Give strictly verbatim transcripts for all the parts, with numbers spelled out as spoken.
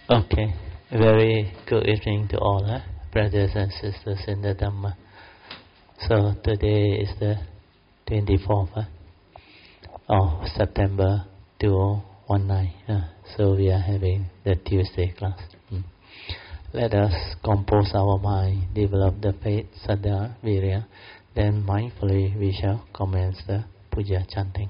Okay, very good evening to all, eh? brothers and sisters in the Dhamma. So today is the twenty-fourth eh? of September two thousand nineteen. Uh, so we are having the Tuesday class. Mm. Let us compose our mind, develop the faith, Saddha, Virya. Then mindfully we shall commence the puja chanting.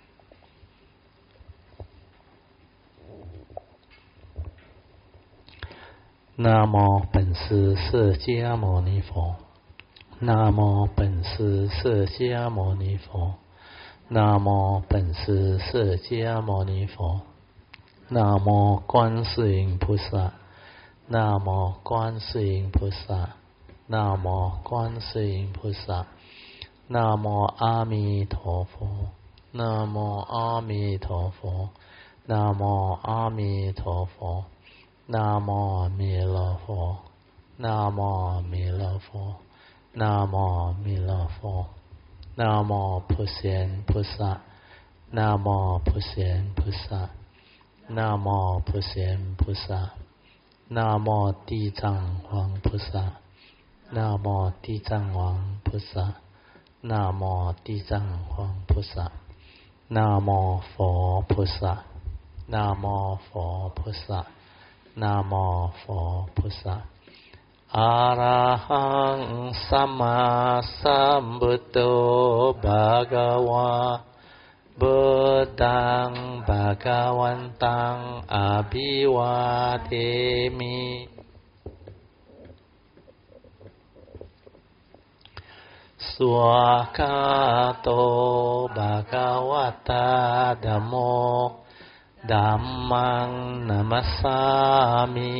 Nam mô Bổn Sư释迦牟尼佛。南无本师释迦牟尼佛。南无本师释迦牟尼佛。南无观世音菩萨。南无观世音菩萨。南无观世音菩萨。南无阿弥陀佛。南无阿弥陀佛。南无阿弥陀佛。南无阿弥陀佛。南无阿弥陀佛。南无阿弥陀佛。南无普贤菩萨。南无普贤菩萨。南无普贤菩萨。南无地藏王菩萨。南无地藏王菩萨。南无地藏王菩萨。南无佛菩萨。南无佛菩萨。นะโมพุทธะอะระหังสัมมาสัมพุทโธภะคะวะพุทธังภะคะวันตังอะภิวาเทมิสวากขาโตภะคะวะตาธัมโมธัมมังนัมมัสสามิ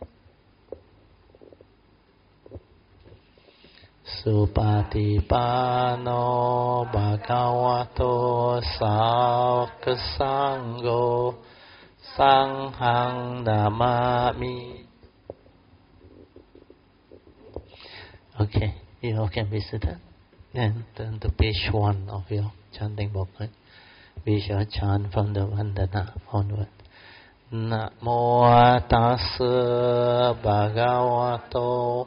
สุปฏิปันโนภะคะวะโตสาวกสังโฆสังฆังนะมามิ Okay, you all can be seated. Then turn to page one of your chanting booklet. We shall chant from the Vandana onward. Namo tassa bhagavato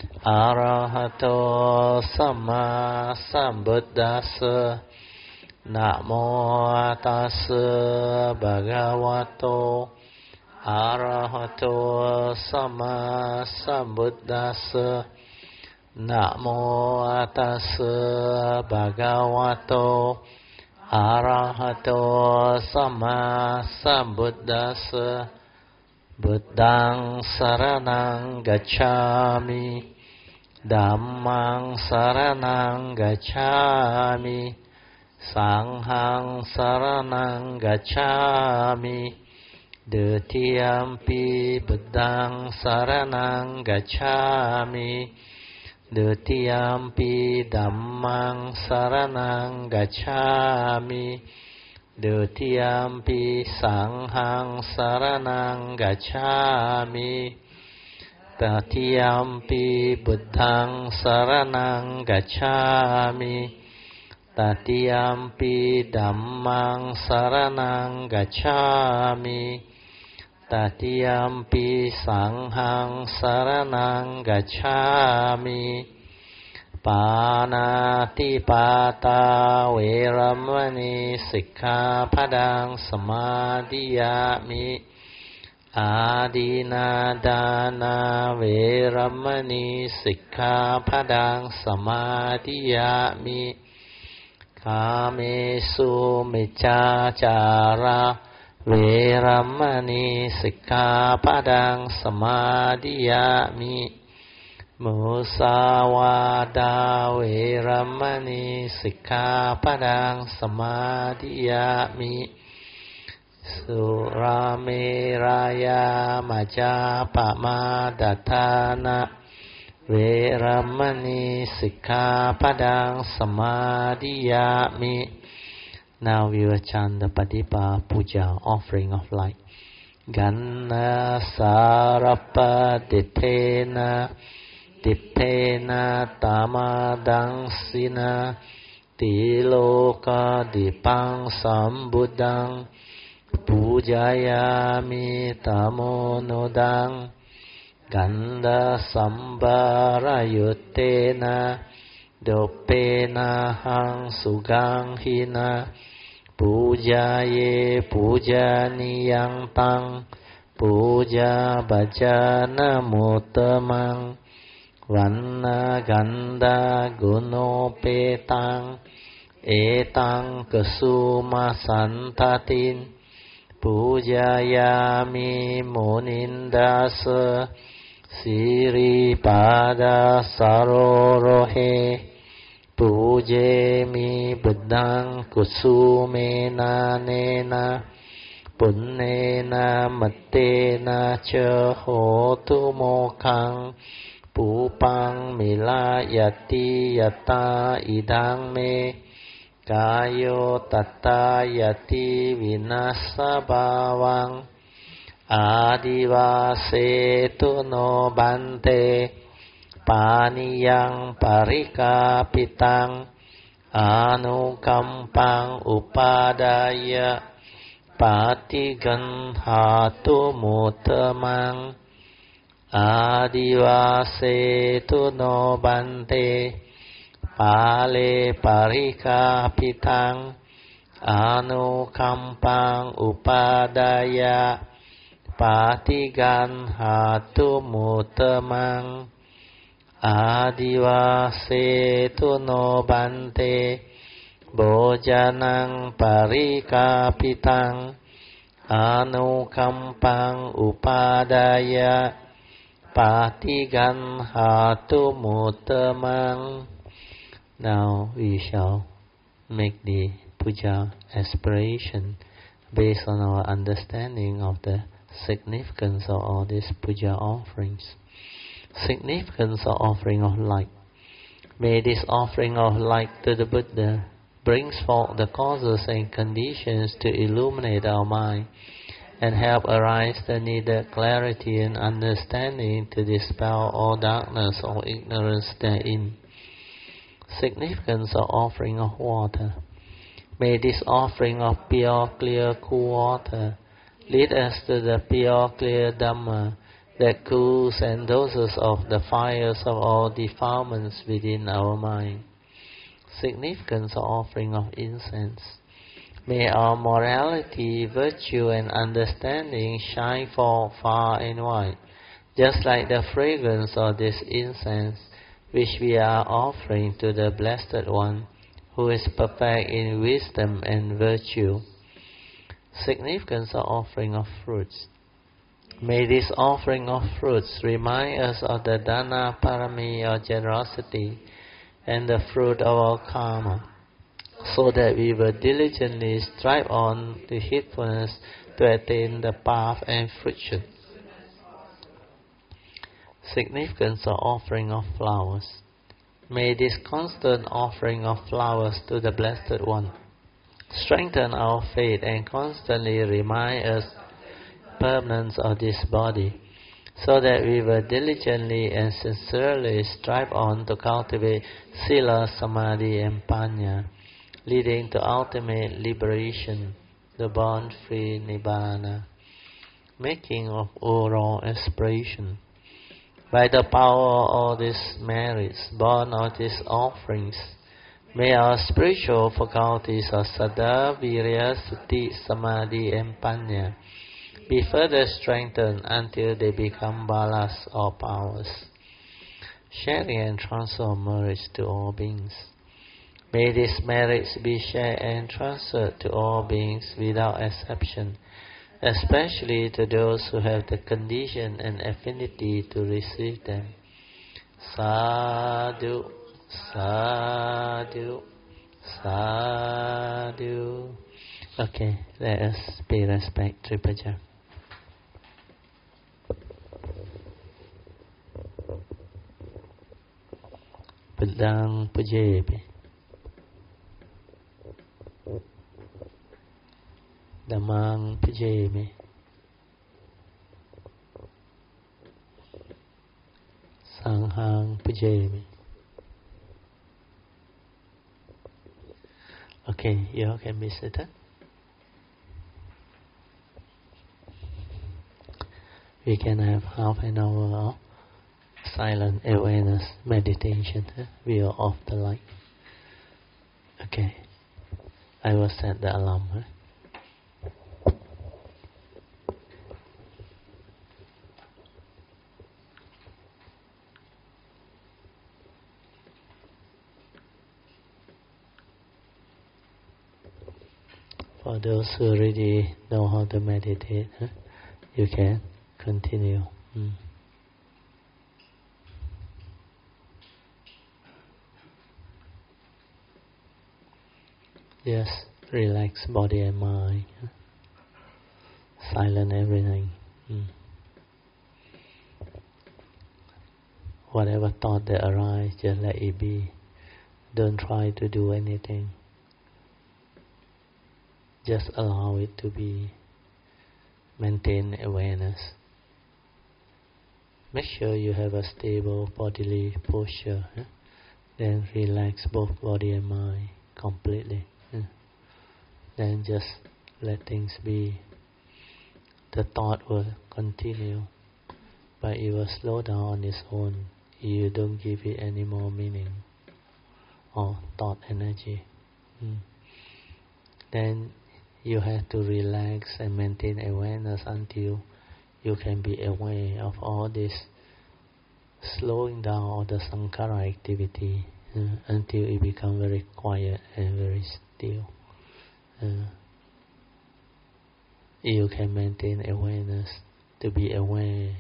arahato samma sambuddhassa. Namo tassa bhagavato arahato samma sambuddhassa. Namo tassa bhagavato arahato samma sambuddhassa. Buddhaṃ saraṇaṃ gacchāmi. Dhammaṃ saraṇaṃ gacchāmi. Saṅghaṃ saraṇaṃ gacchāmi. Dutiyampi Buddhaṃ saraṇaṃ gacchāmi. Dutiyampi Dhammaṃ saraṇaṃ gacchāmi. Dutiyampi Saṅghaṃ saraṇaṃ gacchāmi. Tatiyampi Buddhaṃ saraṇaṃ gacchāmi. Tatiyampi Dhammaṃ saraṇaṃ gacchāmi. Tatiyampi Saṅghaṃ saraṇaṃ gacchāmi. Pāṇātiپātā veramani sikkhapadang samadhiyāmi. Ādinādāna veramani sikkhapadang samadhiyāmi. Kāmesu micchācārā veramani sikkhapadang samadhiyāmi. Musāvādā veramani sikkhapadang samadhiyāmi. Surameraya majjapamāddatthāna veramani sikkhapadang samadhiyāmi. Now we will chant the Patipa Puja, offering of light. Ganna sarapa ditena dipena tamadang sina tiloka dipang sambuddhang Pujayami tamonodang Ganda sambarayutena Dopena hang sugang hina Pujaye pujaniyang tang Puja bhajana mutamang Vanna ganda gunopetang Etang kesuma santatin Pujayami munindasa Siri pada sarorohe Pujemi bedang kusumena nena Punnena mattena cha hotu mokhang Pupang milayati yata idang me Kayo tata yati vinasa bawang Adivase tu no bante Paniyang parikapitang Anukampang upadaya Patiganhatu mutamang Adivase tu no bante Pale parikapitang Anukampang upadaya Patiganhatu mutamang Adivase tu no bante Bojanang parikapitang Anukampang upadaya Patiganhatu mutamang. Now we shall make the puja aspiration based on our understanding of the significance of all these puja offerings. Significance of offering of light. May this offering of light to the Buddha brings forth the causes and conditions to illuminate our mind and help arise the needed clarity and understanding to dispel all darkness or ignorance therein. Significance of offering of water. May this offering of pure, clear, cool water lead us to the pure, clear Dhamma that cools and doses off the fires of all defilements within our mind. Significance of offering of incense. May our morality, virtue and understanding shine forth far and wide, just like the fragrance of this incense which we are offering to the Blessed One, who is perfect in wisdom and virtue. Significance of offering of fruits. May this offering of fruits remind us of the Dana Parami or generosity and the fruit of our karma, so that we will diligently strive on the heedfulness to attain the path and fruition. Significance of offering of flowers. May this constant offering of flowers to the Blessed One strengthen our faith and constantly remind us permanence of this body, so that we will diligently and sincerely strive on to cultivate Sila, Samadhi and Panya, leading to ultimate liberation, the bond-free Nibbana. Making of oral aspiration. By the power of all these merits, born of these offerings, may our spiritual faculties of Saddha, Virya, Sati, Samadhi and Panya be further strengthened until they become balas or powers. Sharing and transfer of merits to all beings. May these merits be shared and transferred to all beings without exception, especially to those who have the condition and affinity to receive them. Sadhu, sadhu, sadhu. Okay, let us pay respect to Puja. Buddhang pujepi. Dhammang pujemi. Sanghang pujemi. Okay, you all can be seated. We can have half an hour of silent awareness meditation. Huh? We are off the light. Okay. I will set the alarm. Huh? For those who already know how to meditate, huh? You can continue. Mm. Just relax body and mind. Huh? Silent everything. Mm. Whatever thought that arises, just let it be. Don't try to do anything. Just allow it to be. Maintain awareness. Make sure you have a stable bodily posture. Huh? Then relax both body and mind completely. Huh? Then just let things be. The thought will continue, but it will slow down on its own. You don't give it any more meaning or thought energy. Hmm. Then you have to relax and maintain awareness until you can be aware of all this slowing down of the sankhara activity uh, until it becomes very quiet and very still. Uh, you can maintain awareness to be aware,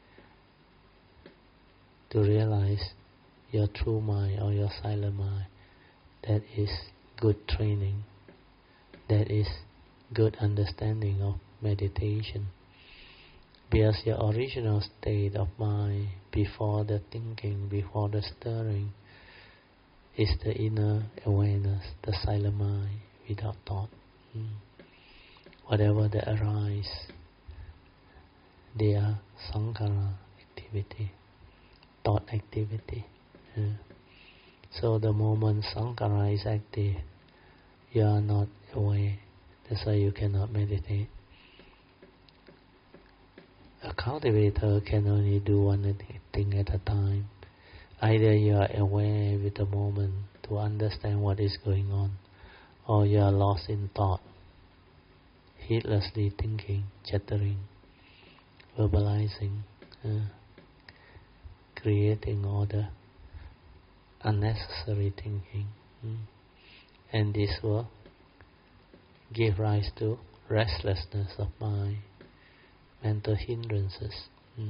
to realize your true mind or your silent mind. That is good training. That is good understanding of meditation. Because your original state of mind before the thinking, before the stirring, is the inner awareness, the silent mind without thought. Mm. Whatever that arises, they are sankhara activity, thought activity. Mm. So the moment sankhara is active, you are not aware. That's why you cannot meditate. A cultivator can only do one thing at a time. Either you are aware with the moment to understand what is going on, or you are lost in thought, heedlessly thinking, chattering, verbalizing, uh, creating all the unnecessary thinking. Mm. And this will give rise to restlessness of mind, mental hindrances. Mm.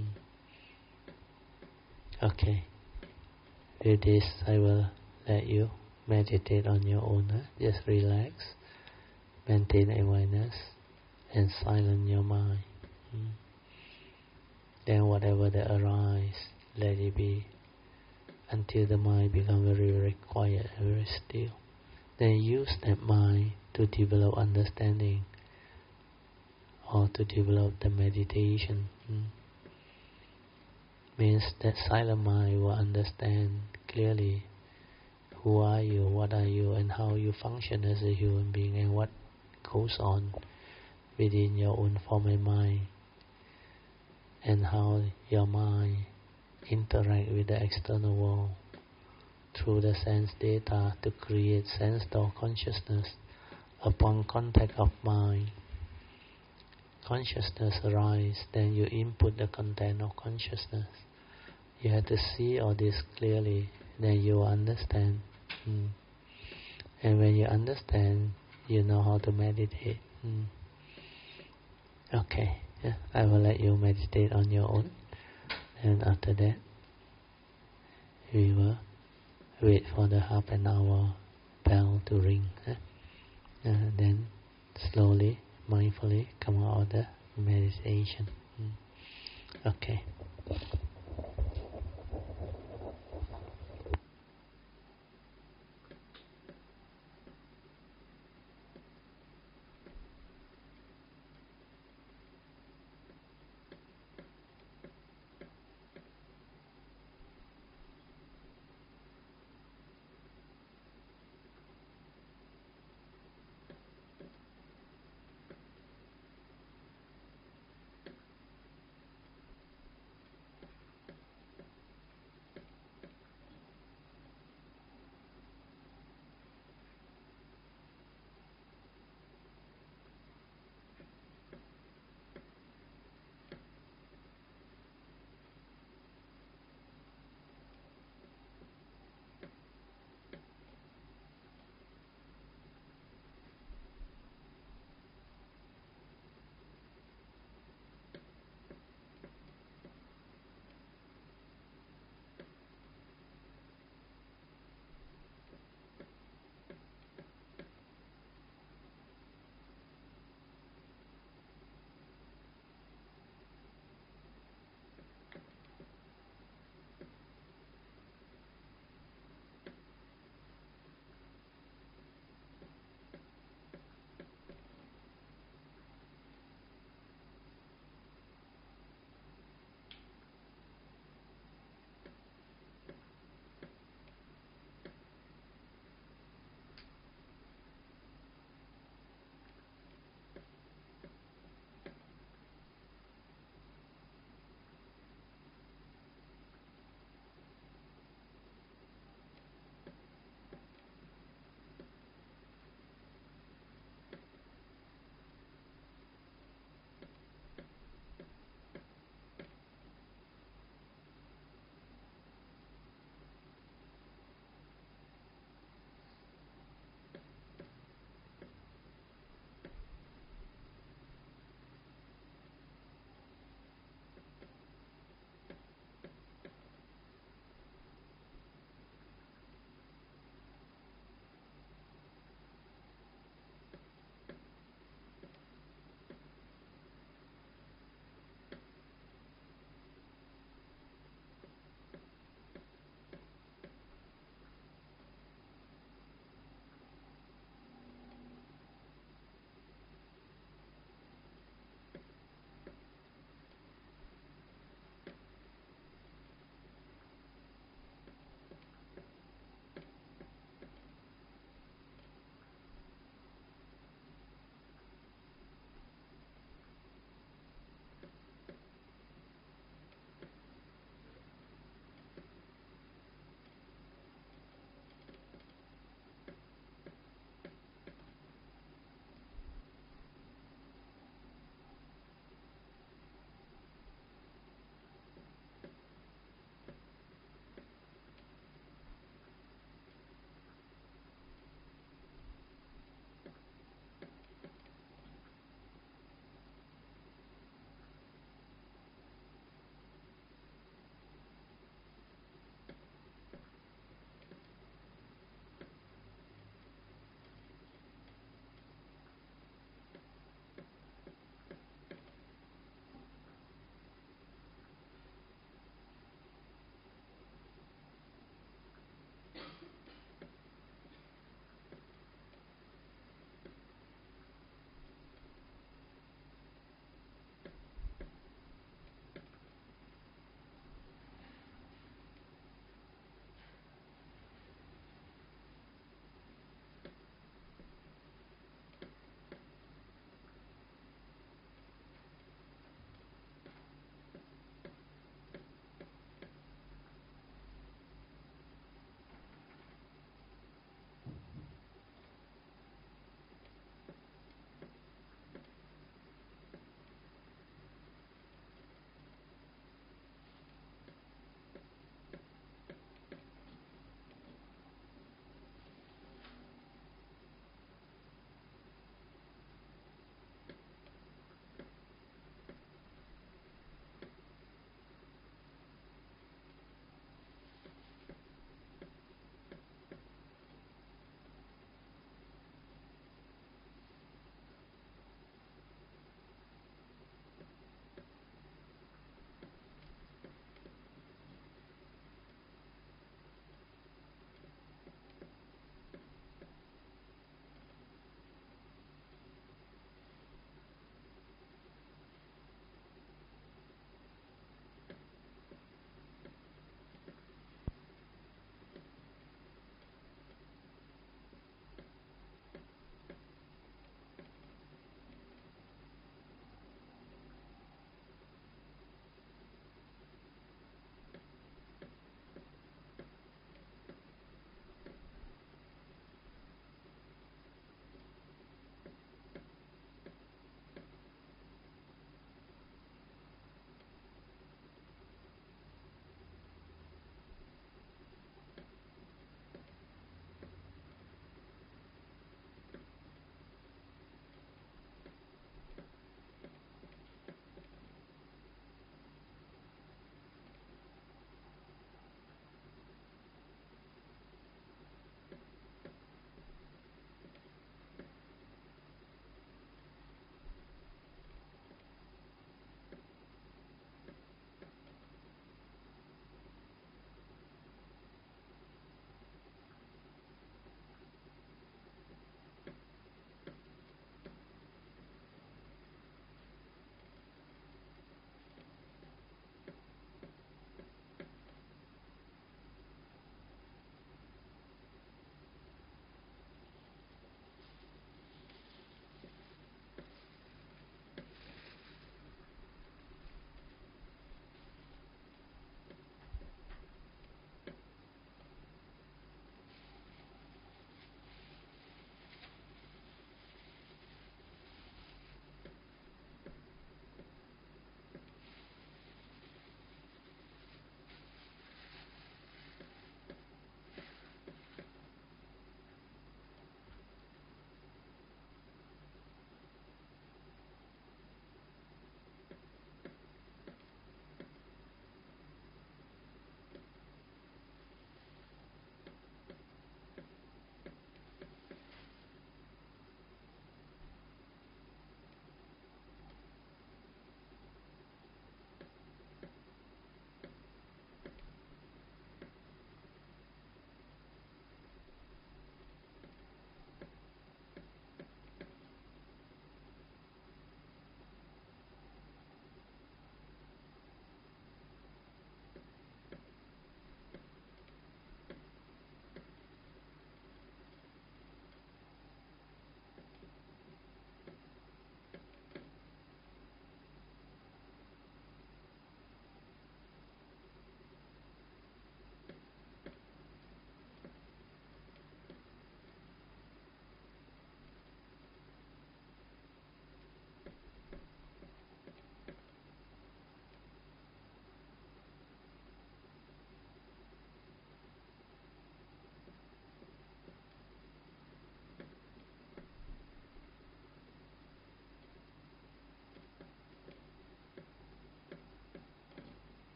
Okay. With this, I will let you meditate on your own. Huh? Just relax, maintain awareness, and silence your mind. Mm. Then whatever that arises, let it be until the mind becomes very, very quiet and very still. Then use that mind to develop understanding or to develop the meditation. Mm. Means that silent mind will understand clearly who are you, what are you, and how you function as a human being, and what goes on within your own form and mind, and how your mind interact with the external world through the sense data to create sense door consciousness. Upon contact of mind, consciousness arises, then you input the content of consciousness. You have to see all this clearly, then you understand. Mm. And when you understand, you know how to meditate. Mm. Okay, yeah, I will let you meditate on your own. And after that, we will wait for the half an hour bell to ring. Huh? Uh, then slowly, mindfully come out of the meditation. Mm. Okay.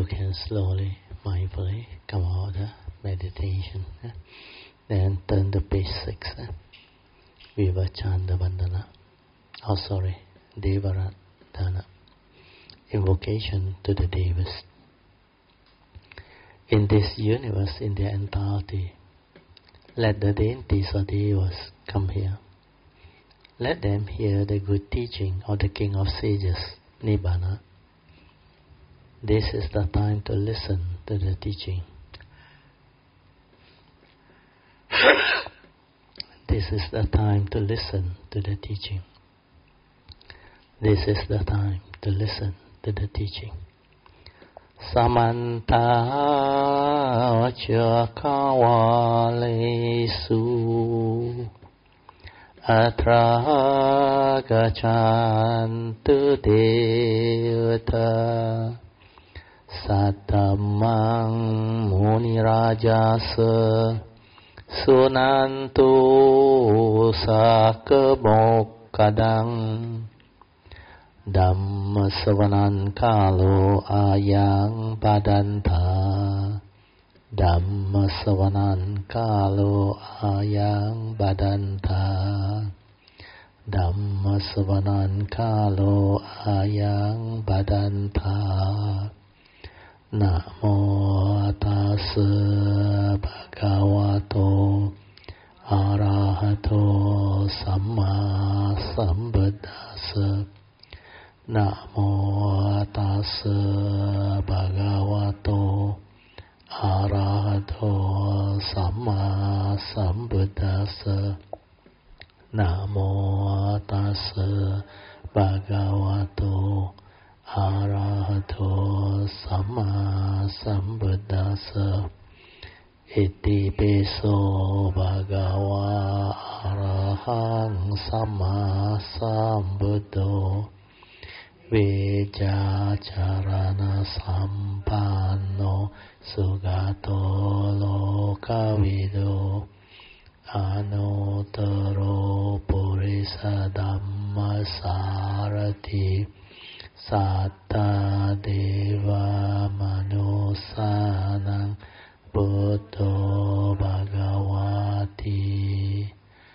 you can slowly, mindfully come out of meditation. Eh? Then turn to page six. Eh? Vivachanda Vandana. Oh, sorry, Devaradhana. Invocation to the Devas. In this universe, in their entirety, let the deities or devas come here. Let them hear the good teaching of the King of Sages, Nibbana. This is the time to listen to the teaching. This is the time to listen to the teaching. This is the time to listen to the teaching. Samanta Chakawalesu Atra Gachantu Devata Satamang Munirajasa Sunantu Sakabokadang Dhamma Savanan Kalo Ayang Badanta Dhamma Savanan Kalo Ayang Badanta Dhamma Savanan Kalo Ayang Badanta Namo Tassa Bhagavato Arahato Samma Sambuddhassa Namo Tassa Bhagavato Arahato Samma Sambuddhassa Namo Tassa Bhagavato Arahato Samma Sambuddhassa Iti Piso Bhagava Arahang Samma Sambuddho Vijacharana Sampanno Sugato Lokavido Anuttaro Purisa Dhamma Sarati Satta Deva Manusanang Buddho Bhagavati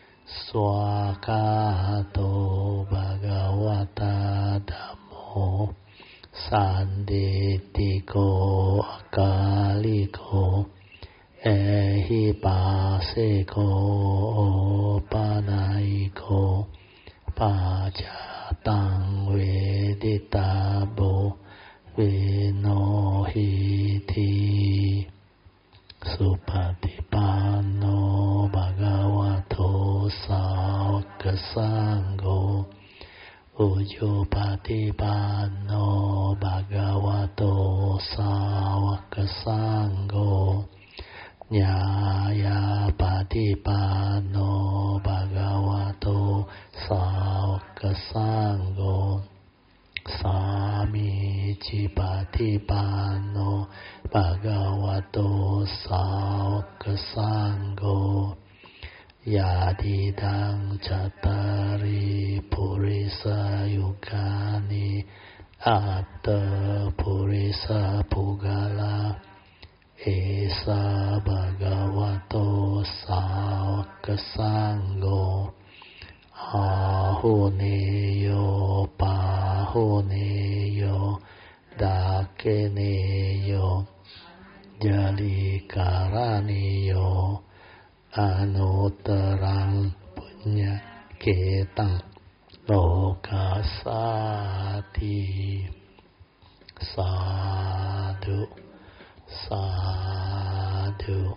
Swakato Bhagavata Dhammo Sanditiko Akaliko Ehipaseko Panaiko Pachatang Veditabo Vinohiti Supatipanno Bhagavato Sāvaka Sangho Ujjopatipanno Bhagavato Sāvaka Sangho Nyaya Patipanno Bhagavato Sāvaka Sangho Sami Patipanno Bhagavato Sāvaka Sangho Yadidang Cattari Purisa Yugani Atta Purisa Pugala Esa Bhagavato Sāvaka Sangho Ahuneyo Pahuneyo Dakeneyo Jalikaraniyo Anuttarang Punya Ketang Lokasati Sadhu Sadhu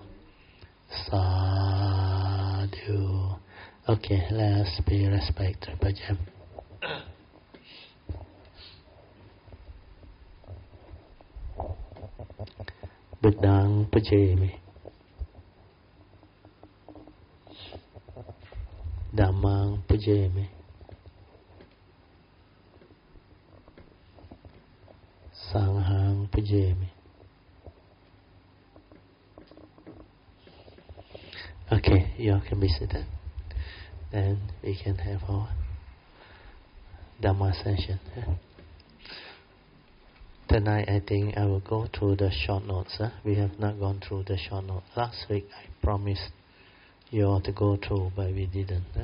Sadhu. Okay, let's be respectful, Bhajan. Buddhang Pujami Dhammang Pujami Sanghang Pujami. Okay, you all can be seated. Then we can have our Dhamma session. Tonight I think I will go through the short notes. Huh? We have not gone through the short notes. Last week I promised you all to go through, but we didn't. Huh?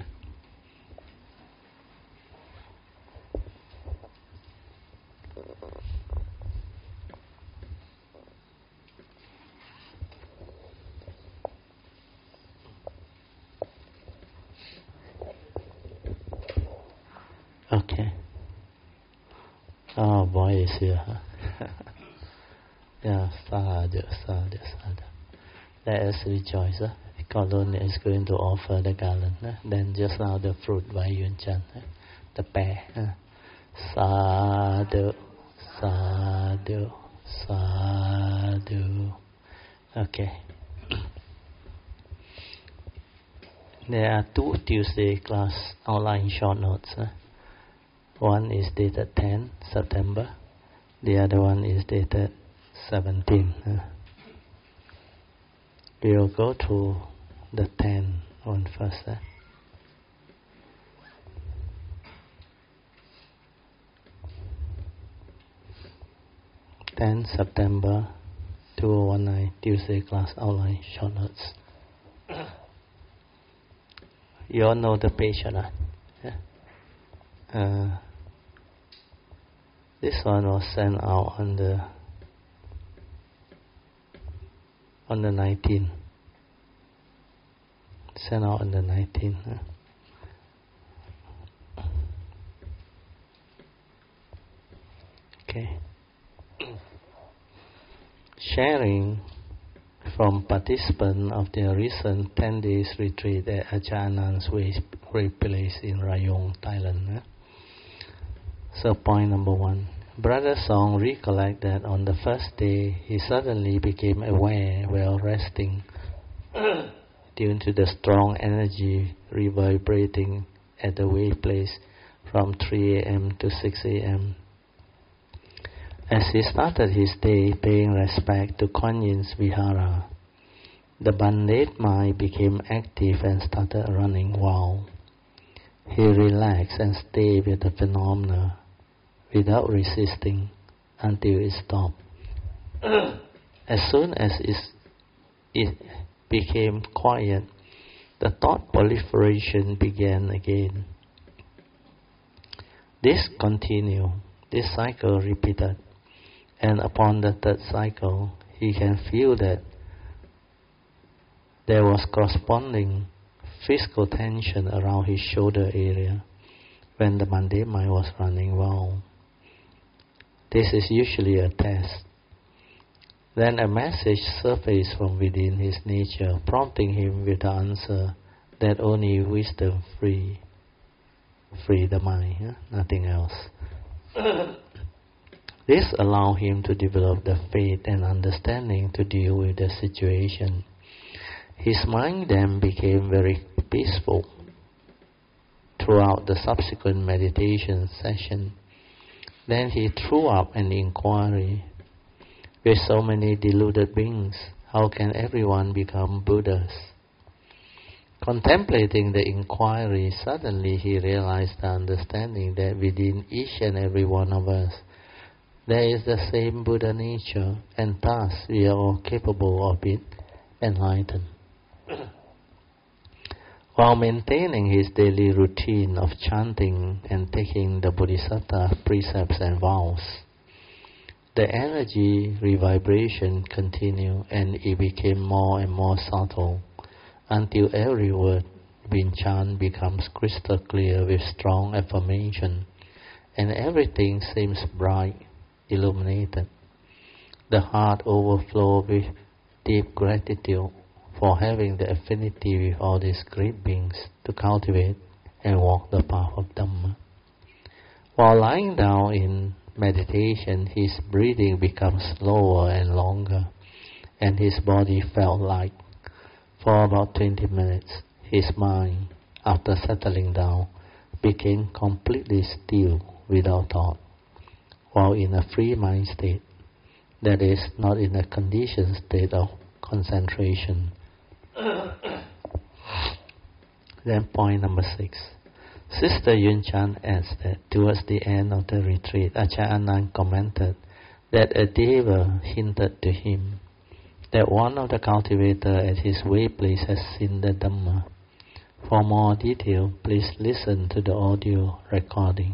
Okay. Oh, boy is here. Huh? Yeah, sadhu, sadhu, sadhu. Let us rejoice. Huh? Colon is going to offer the garland. Huh? Then just now the fruit by Yun Chan. Huh? The pear. Huh? Sadhu, sadhu, sadhu. Okay. There are two Tuesday class outline short notes. Huh? One is dated tenth September. The other one is dated seventeenth. Huh? We will go to the tenth one first. Huh? tenth September two thousand nineteen, Tuesday class outline short notes. You all know the page or not? Yeah? Uh, this one was sent out on the on the nineteenth. Sent out on the nineteenth. Huh? Okay. Sharing from participants of the recent ten days retreat at Ajahn Anand's great place in Rayong, Thailand. Huh? So point number one. Brother Song recollect that on the first day he suddenly became aware while resting due to the strong energy reverberating at the way place from three a.m. to six a.m. As he started his day paying respect to Kuan Yin's Vihara, the bandit mind became active and started running wild. He relaxed and stayed with the phenomena without resisting until it stopped. As soon as it became quiet, the thought proliferation began again. This continued, this cycle repeated, and upon the third cycle, he can feel that there was corresponding physical tension around his shoulder area when the bandit mind was running wild. This is usually a test. Then a message surfaced from within his nature, prompting him with the answer that only wisdom free, free the mind, huh? Nothing else. This allowed him to develop the faith and understanding to deal with the situation. His mind then became very peaceful. Throughout the subsequent meditation session, then he threw up an inquiry. With so many deluded beings, how can everyone become Buddhas? Contemplating the inquiry, suddenly he realized the understanding that within each and every one of us, there is the same Buddha nature, and thus we are all capable of it, enlightened. While maintaining his daily routine of chanting and taking the Bodhisattva precepts and vows, the energy revibration continued and it became more and more subtle until every word being chanted becomes crystal clear with strong affirmation, and everything seems bright, illuminated. The heart overflows with deep gratitude for having the affinity with all these great beings to cultivate and walk the path of Dhamma. While lying down in meditation, his breathing becomes slower and longer, and his body felt light. For about twenty minutes, his mind, after settling down, became completely still without thought, while in a free mind state, that is, not in a conditioned state of concentration. Then point number six. Sister Yun Chan adds that towards the end of the retreat, Ajahn Anand commented that a deva hinted to him that one of the cultivators at his way place has seen the Dhamma. For more detail, please listen to the audio recording.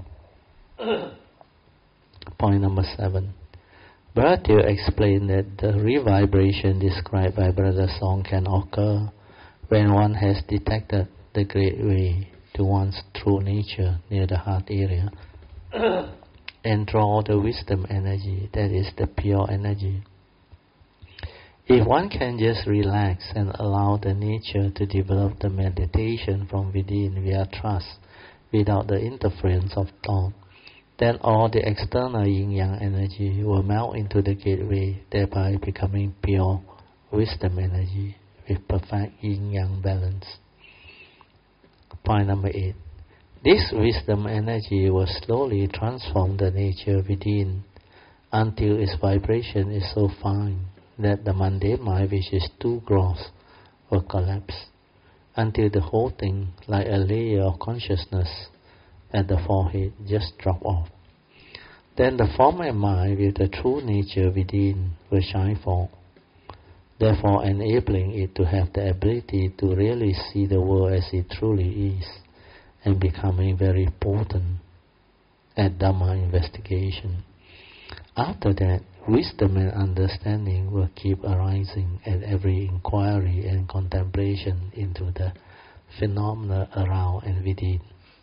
Point number seven. Bharatil explained that the revibration described by Brother Song can occur when one has detected the great way to one's true nature near the heart area and draw the wisdom energy, that is the pure energy. If one can just relax and allow the nature to develop the meditation from within via trust without the interference of thought, then all the external yin-yang energy will melt into the gateway, thereby becoming pure wisdom energy with perfect yin-yang balance. Point number eight. This wisdom energy will slowly transform the nature within until its vibration is so fine that the mundane mind, which is too gross, will collapse until the whole thing, like a layer of consciousness at the forehead, just drop off. Then the form and mind with the true nature within will shine forth, therefore enabling it to have the ability to really see the world as it truly is and becoming very potent at Dhamma investigation. After that, wisdom and understanding will keep arising at every inquiry and contemplation into the phenomena around and within.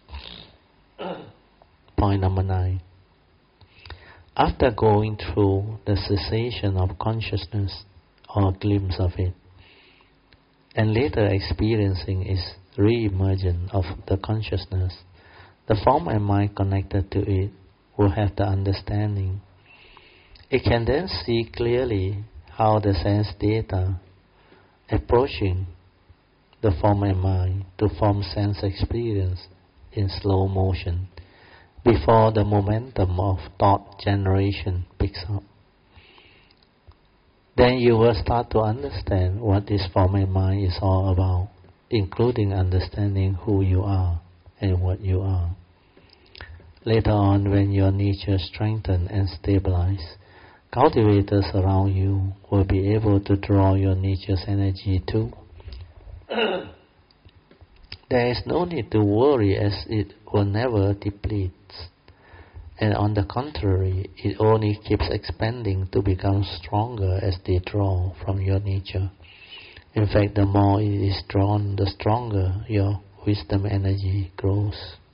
Point number nine. After going through the cessation of consciousness or a glimpse of it, and later experiencing its re-emergence of the consciousness, the form and mind connected to it will have the understanding. It can then see clearly how the sense data approaching the form and mind to form sense experience in slow motion before the momentum of thought generation picks up. Then you will start to understand what this form and mind is all about, including understanding who you are and what you are. Later on, when your nature strengthens and stabilizes, cultivators around you will be able to draw your nature's energy too. There is no need to worry, as it will never deplete, and on the contrary, it only keeps expanding to become stronger as they draw from your nature. In fact, the more it is drawn, the stronger your wisdom energy grows.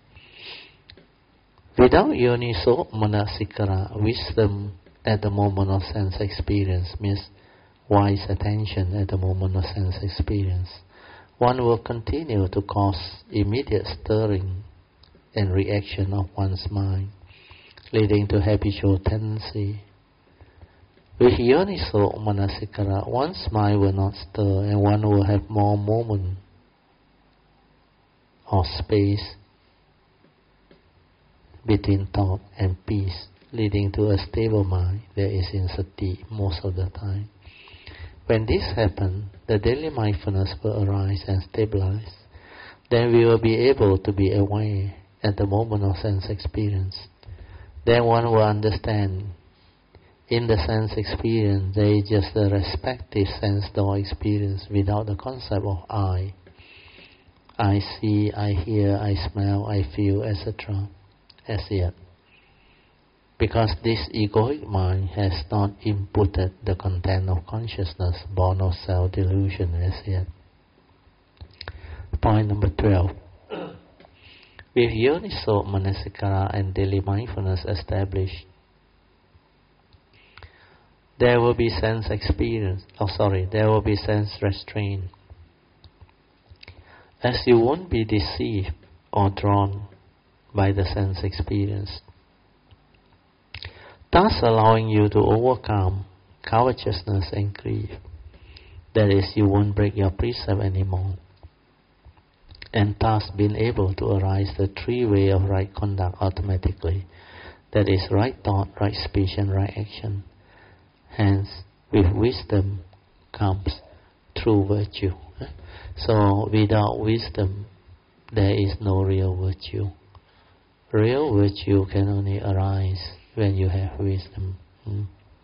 Without yoniso manasikara, wisdom at the moment of sense experience means wise attention at the moment of sense experience. One will continue to cause immediate stirring and reaction of one's mind, leading to habitual tendency. With yoniso manasikara, one's mind will not stir and one will have more moment or space between thought and peace, leading to a stable mind that is in sati most of the time. When this happens, the daily mindfulness will arise and stabilize. Then we will be able to be aware at the moment of sense experience. Then one will understand in the sense experience there is just a respective sense door experience without the concept of I. I see, I hear, I smell, I feel, et cetera as yet. Because this egoic mind has not inputted the content of consciousness born of self-delusion as yet. Point number twelve. With yoniso manasikara and daily mindfulness established, there will be sense experience, oh sorry, there will be sense restraint. As you won't be deceived or drawn by the sense experience, thus allowing you to overcome covetousness and grief. That is, you won't break your precept anymore, and thus being able to arise the three way of right conduct automatically. That is, right thought, right speech, and right action. Hence, with wisdom comes true virtue. So, without wisdom, there is no real virtue. Real virtue can only arise when you have wisdom. Hmm.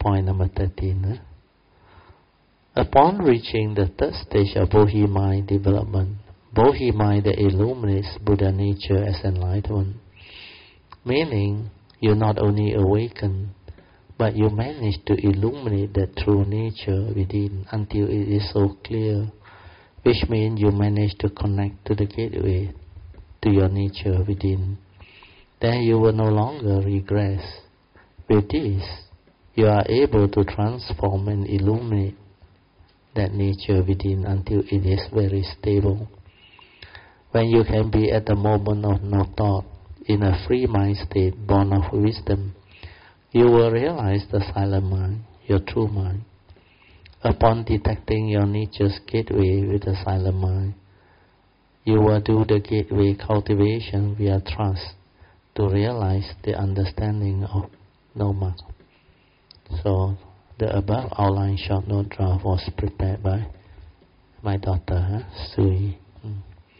point number thirteen. Eh? Upon reaching the third stage of Bodhi mind development, Bodhi mind that illuminates Buddha nature as enlightenment, meaning you not only awaken, but you manage to illuminate the true nature within until it is so clear, which means you manage to connect to the gateway to your nature within. Then you will no longer regress. With this, you are able to transform and illuminate that nature within until it is very stable. When you can be at the moment of no thought, in a free mind state born of wisdom, you will realize the silent mind, your true mind. Upon detecting your nature's gateway with the silent mind, you will do the gateway cultivation via trust to realize the understanding of Dhamma. So, the above outline short note draft was prepared by my daughter, huh? Sui. Mm.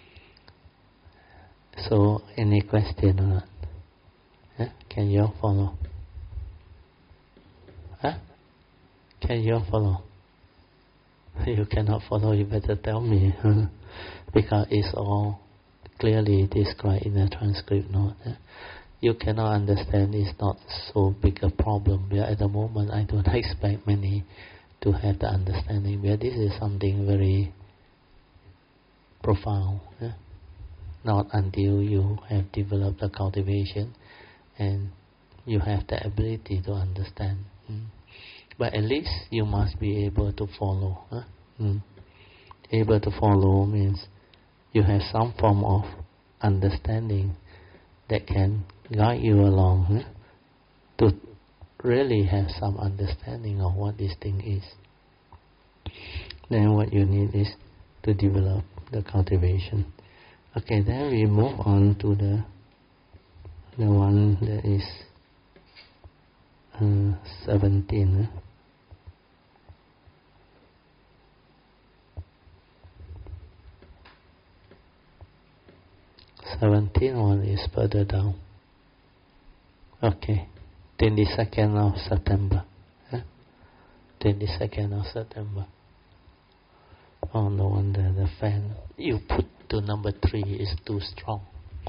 So, any question or not? Huh? Can you all follow? Huh? Can you all follow? You cannot follow, you better tell me. Huh? Because it's all clearly described in the transcript note. Huh? You cannot understand, it's not so big a problem. But at the moment, I don't expect many to have the understanding. But this is something very profound. Yeah? Not until you have developed the cultivation and you have the ability to understand. Mm. But at least you must be able to follow. Huh? Mm. Able to follow means you have some form of understanding that can guide you along, huh? To really have some understanding of what this thing is. Then what you need is to develop the cultivation. Okay, then we move on to the the one that is uh, seventeen. Huh? Seventeen one is further down. Okay, twenty-second of September. Huh? twenty-second of September. Oh, no wonder the fan you put to number three is too strong.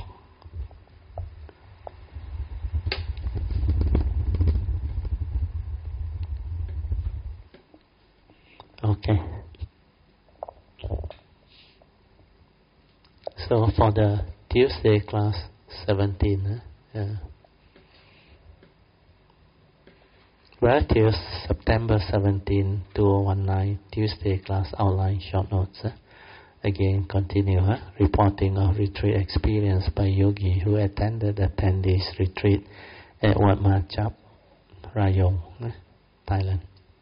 Okay. So for the Tuesday class seventeen, huh? Yeah. Relative September seventeenth, twenty nineteen, Tuesday class outline short notes. Huh? Again, continue. Huh? Reporting of retreat experience by yogi who attended a ten days retreat at Wat Ma Chap, Rayong, huh? Thailand.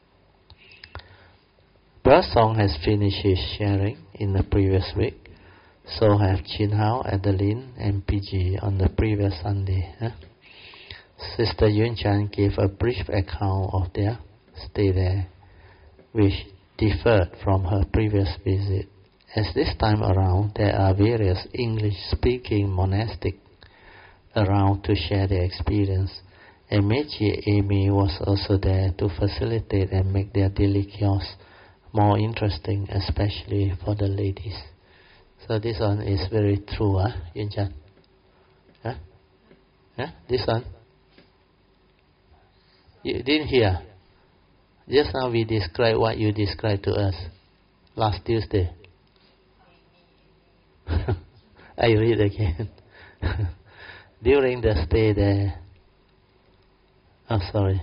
Brother Song has finished his sharing in the previous week. So have Chin Hao, Adeline, and P G on the previous Sunday. Huh? Sister Yun Chan gave a brief account of their stay there, which differed from her previous visit. As this time around, there are various English-speaking monastics around to share their experience, and Meiji Amy was also there to facilitate and make their daily kiosks more interesting, especially for the ladies. So this one is very true, huh, Yun Chan? Huh? Huh? This one? You didn't hear? Just now we described what you described to us last Tuesday. I read again. During the stay there. Oh, sorry.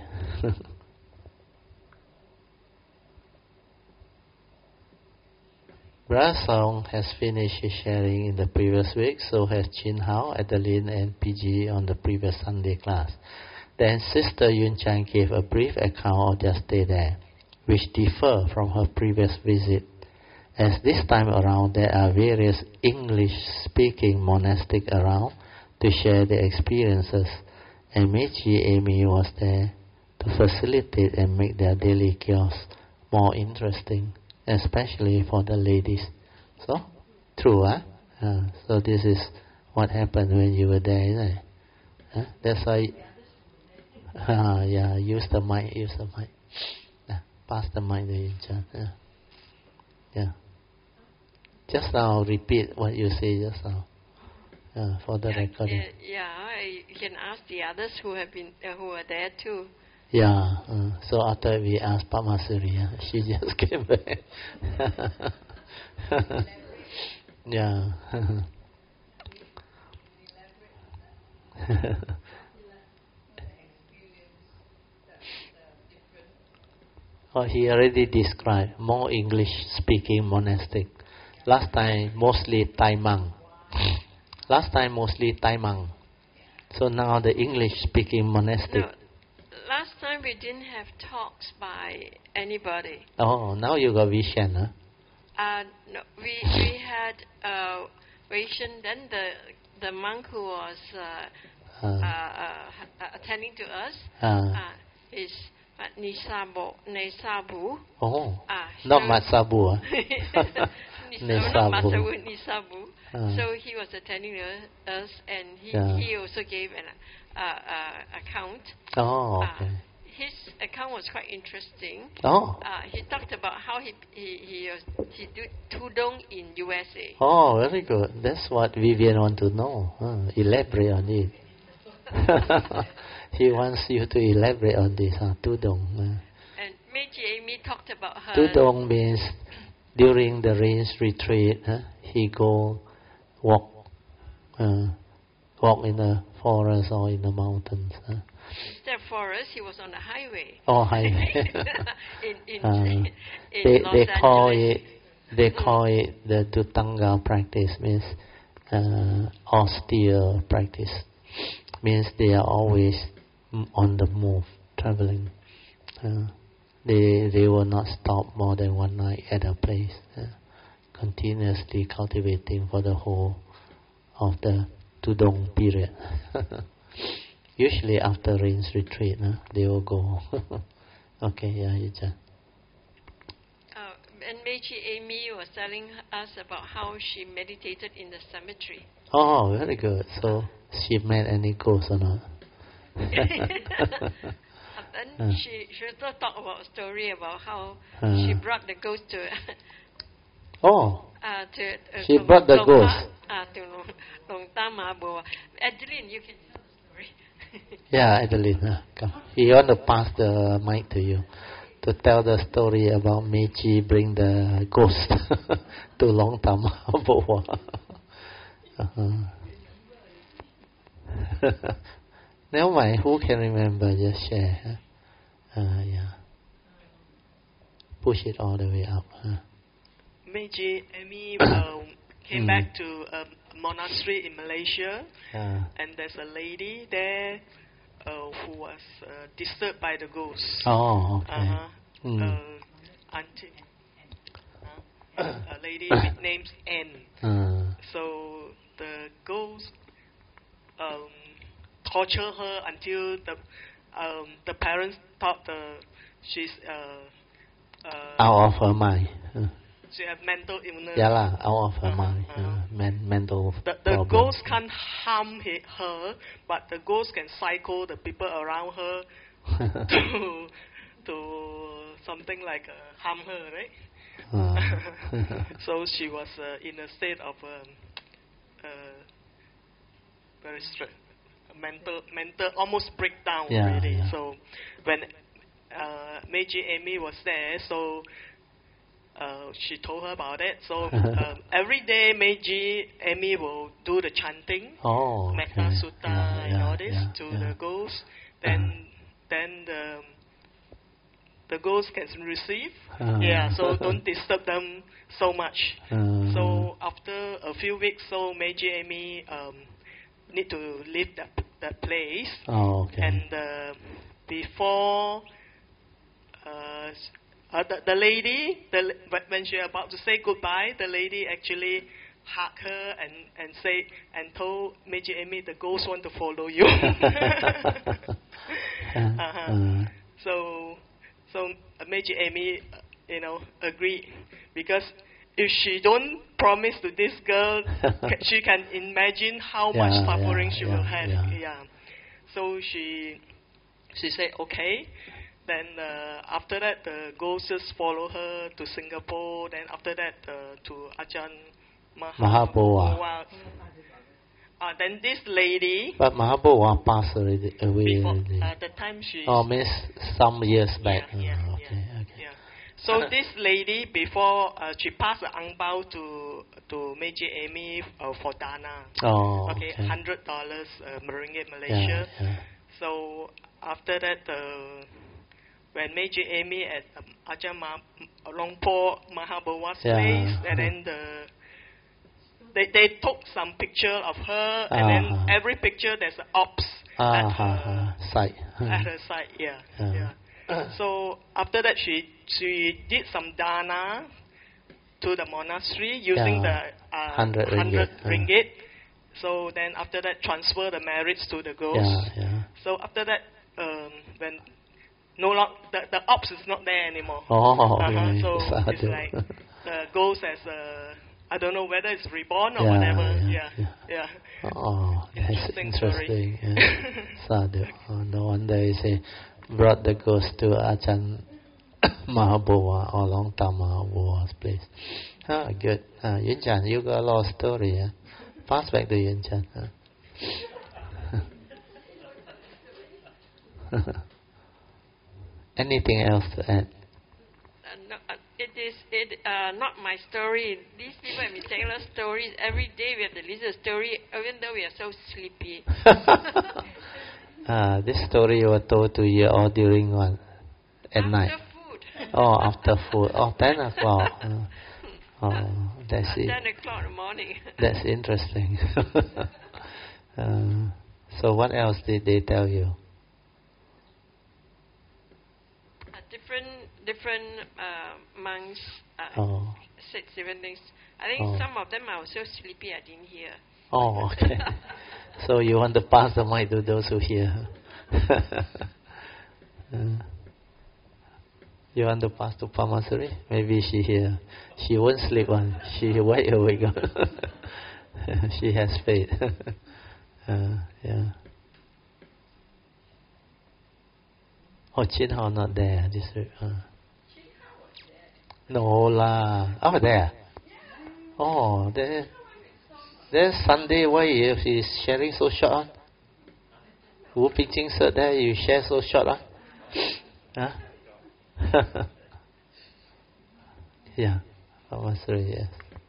Brother Song has finished his sharing in the previous week, so has Chin Hao, Adeline, and P G on the previous Sunday class. Then Sister Yun Chan gave a brief account of their stay there, which differ from her previous visit. As this time around there are various English-speaking monastics around to share their experiences, and Meiji Amy was there to facilitate and make their daily kiosks more interesting, especially for the ladies. So, true, huh? Uh, so this is what happened when you were there, isn't it? Huh? That's why, uh, yeah, use the mic, use the mic. Yeah, pass the mic to Yinchen. Yeah. Yeah. Just now, repeat what you say just now. Yeah, for the yeah, recording. Uh, yeah, you can ask the others who have been, uh, who are there too. Yeah. Uh, so after we asked Pama Surya, she just came back. Yeah. Oh, he already described more English-speaking monastic. Last time, mostly Thai monk. Last time, mostly Thai monk. So now the English-speaking monastic. No, last time we didn't have talks by anybody. Oh, now you got vision, huh? Uh, no, we we had uh, vision. Then the the monk who was uh, Uh, uh, uh, attending to us uh, uh, is uh, Nisabo Nesabu. oh, Uh, not so Matsabu. Nisabu, not Nesabu. Masabu, Nisabu. Uh, So he was attending to us, and he, Yeah. he also gave an uh, uh, account. Oh, Uh, okay. his account was quite interesting. Oh, Uh, he talked about how he he he, was, he did tudong in U S A. oh, very good. That's what Vivian want to know. Uh, elaborate on it. He wants you to elaborate on this. Huh? Tudong. Uh. And Meiji Amy talked about her. Tudong means during the rains retreat, huh? He go walk, uh, walk in the forest or in the mountains. Huh? Instead of forest, he was on the highway. Oh, highway. in in, uh, in they Los they Angeles. call it they call it the Tutanga practice, means uh, austere practice. Means they are always on the move, traveling. Uh, they they will not stop more than one night at a place. Uh, continuously cultivating for the whole of the Tudong period. Usually after rains retreat, uh, they will go. Okay, yeah, you just. Uh, and Meiji Amy was telling us about how she meditated in the cemetery. Oh, very good. So she met any ghosts or not? And then uh. she she also talked about a story about how Uh. she brought the ghost to Oh, uh, to uh, she Long- brought the Long ghost. Ta- uh, to Long, Long Ta Ma Bo. Adeline, you can tell the story. Yeah, Adeline, uh, come. He want to pass the mic to you to tell the story about Meiji bring the ghost to Long Tam Bo. Uh-huh. Never mind, who can remember? Just share. Huh? Uh, yeah. Push it all the way up. Huh? Meiji Amy um, came Mm. back to a monastery in Malaysia, Yeah. and there's a lady there uh, who was uh, disturbed by the ghost. Oh, okay. Uh-huh. Mm. Uh, auntie. Uh, a lady with name's Anne. Uh, So the ghost um, torture her until the um, the parents thought uh, she's uh, uh, out of her mind. Uh, she have mental illness. yeah lah, out of her Uh-huh, mind. uh-huh. Uh, men, mental The, the problem. ghost can't harm he, her, but the ghost can cycle the people around her to to something like uh, harm her, right? Uh. So she was uh, in a state of um, uh, very stress, mental, mental, almost breakdown Yeah, really. yeah. So when uh, Meiji Amy was there, so uh, she told her about it. So um, every day Meiji Amy will do the chanting, Oh, okay. Metta Sutta Yeah, and yeah, all this yeah, to yeah. the ghost. Then then the the ghost can receive. Uh. Yeah, so don't disturb them so much. Uh. So after a few weeks, so Meiji Amy um, need to leave that that place. Oh, okay. And uh, before uh, s- uh, the, the lady, the, l- but when she about to say goodbye, the lady actually hugged her and, and say and told Meiji Amy the ghost want to follow you. uh-huh. Uh. So so uh, Meiji Amy, uh, you know, agreed because if she don't promise to this girl, ca- she can imagine how Yeah, much suffering yeah, she yeah, will have. yeah. Yeah. So she she said okay. then uh, after that, the ghosts just follow her to Singapore. Then after that, uh, to Ajahn Mahaboa. Mahaboa. Uh, then this lady, But Mahaboa passed already, away before, already. uh, the time she. Oh, means some years back. Yeah, yeah, oh, okay, yeah, okay. yeah. So this lady, before uh, she passed the ang bao to to Meiji Amy uh, for dana. Oh, okay, okay. hundred dollars uh, ringgit Yeah, Malaysia. yeah. So after that, uh, when Meiji Amy at um, Ajahn Ma- Longpo Mahabowa's Yeah. place, and then the they they took some picture of her, and then Uh-huh. every picture there's an ops Ah, at ha, her ha. Site. at her side. Yeah, Yeah. yeah. So after that, she she did some dana to the monastery using Yeah. the uh, Hundred ringgit, uh. ringgit. So then after that, transfer the merits to the ghost. Yeah, yeah. So after that, um, when no long, the the ops is not there anymore. Oh, Uh-huh, okay. so Sadhu. it's like the ghost as a, I don't know whether it's reborn or Yeah, whatever. yeah, Yeah, yeah. Oh, that's Interesting story. interesting. Yeah. Sadhu. Oh, no wonder he say, brought the ghost to Ajahn Mahaboa or Long Tam Mahaboa's place. Ah, good. Ah, Yun Chan, you got a lot of story. Yeah? Pass back to Yun Chan. Huh? Anything else to add? Uh, no, uh, it is it uh, not my story. These people have been telling us stories every day. We have to listen to story, even though we are so sleepy. uh, this story you were told to you all during one at After night. food. Oh, after food. Oh, ten o'clock. Uh, oh, that's At it. ten o'clock in the morning. That's interesting. uh, so what else did they tell you? Uh, different different uh, monks uh, Oh, said different things. I think Oh. some of them I was so sleepy I didn't hear. oh, okay. So you want to pass the mic to those who hear? uh, you want to pass to Pamasuri? Maybe she hear. She won't sleep on. She wide awake. She has faith. uh, yeah. Oh, Chin Hao not there. This uh. No lah. Oh, there. Oh, there. Then Sunday, why if he's sharing so short? Huh? Wu Ping said there, you share so short. Huh? Huh? Yeah. Pamasuri, yes.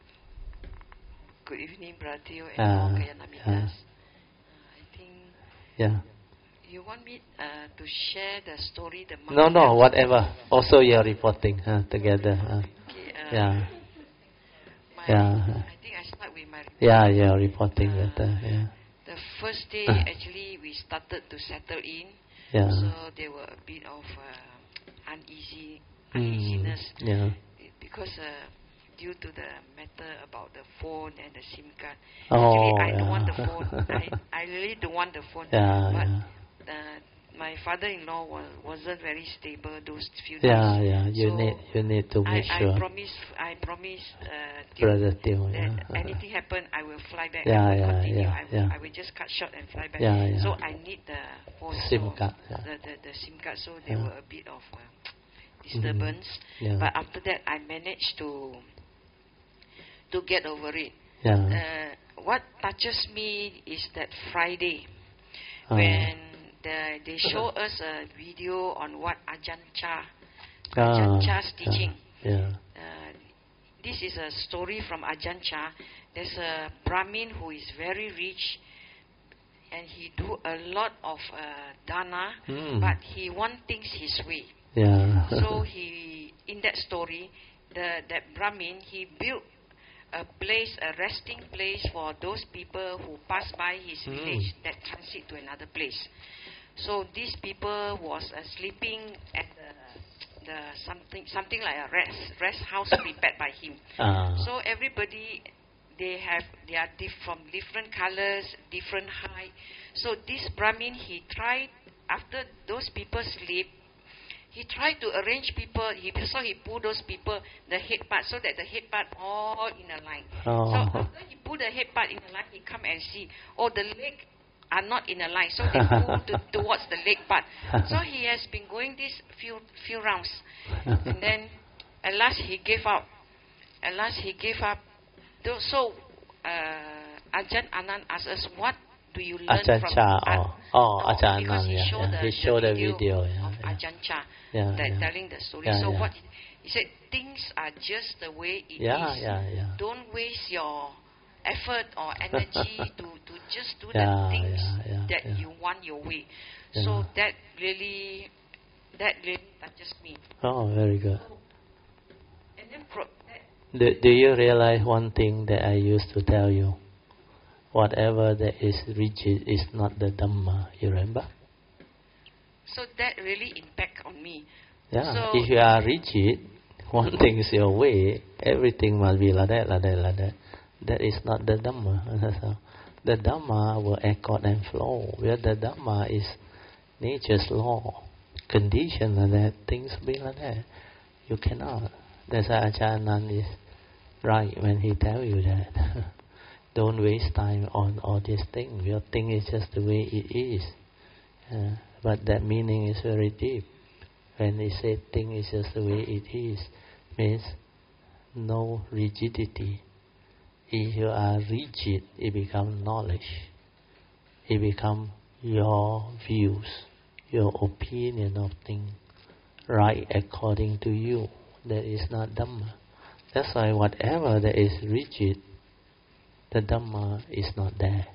Good evening, Bratio and Ah, all Kayanamitas. yeah. Uh, I think Yeah. you want me uh, to share the story. The No, no, monk- whatever. Also, you're reporting huh, together. Huh? Okay, uh, Yeah. my, Yeah. I think I start with my. Yeah, you're reporting Uh, better. Yeah. The first day, Ah. actually, we started to settle in. Yeah. So there were a bit of uh, uneasy, Mm, uneasiness yeah. because uh, due to the matter about the phone and the SIM card. Oh, Actually, I yeah. don't want the phone. I, I really don't want the phone. Yeah, but yeah. uh, my father-in-law was, wasn't very stable those few Yeah, days. yeah. You So need you need to make I, sure. I promise, I promise, uh, Teo Brother Teo, that yeah. anything happen, I will fly back. Yeah, I will yeah, continue. yeah, I, will, yeah. I will just cut short and fly back. Yeah, yeah. So I need the phone. SIM so card, yeah. The, the, the SIM card. So there Yeah. were a bit of uh, disturbance. Yeah. But after that, I managed to to get over it. Yeah. Uh, what touches me is that Friday Ah. when the, they show us a video on what Ajahn Chah, Ah, Ajahn Chah's yeah, teaching. Yeah. Uh, this is a story from Ajahn Chah. There's a Brahmin who is very rich and he do a lot of uh, dana, Mm. but he want things his way. Yeah. So he, in that story, the that Brahmin, he built a place, a resting place for those people who pass by his Mm. village that transit to another place. So these people was uh, sleeping at the, the something something like a rest rest house prepared by him. Ah. So everybody, they have they are diff- from different colors, different height. So this Brahmin, he tried after those people sleep. He tried to arrange people. He so he pulled those people the head part so that the head part all in a line. Oh. So after he put the head part in a line, he come and see. Oh, the leg are not in a line, so they move to, towards the leg part. So he has been going these few few rounds, and then at last he gave up. At last he gave up. So uh, Ajahn Anand asked us, what do you learn Ajahn from Chah, uh, oh, oh no, Ajahn because Anand, he yeah, showed, yeah. the, He showed the the video, video, yeah, of yeah. Ajahn Chah Yeah, that yeah. telling the story. Yeah, so yeah. what he said, things are just the way it Yeah, is. yeah, yeah. Don't waste your effort or energy to, to just do Yeah, the things yeah, yeah, that yeah. you want your way. Yeah. So that really, that really touches me. Oh, very good. And then pro- that, Do, do you realize one thing that I used to tell you? Whatever that is rigid is not the Dhamma. You remember? so that really impact on me. Yeah. So, If you are rigid, one thing is your way. Everything must be like that, like that, like that. That is not the Dhamma. So the Dhamma will accord and flow. Where the Dhamma is nature's law, condition like that, things be like that. You cannot. That's why Ajahn Anand is right when he tell you that. Don't waste time on all these things. Your thing is just the way it is. Uh, but that meaning is very deep. When he say thing is just the way it is, means no rigidity. If you are rigid, it becomes knowledge. It becomes your views, your opinion of things, right according to you. That is not Dhamma. That's why whatever that is rigid, the Dhamma is not there.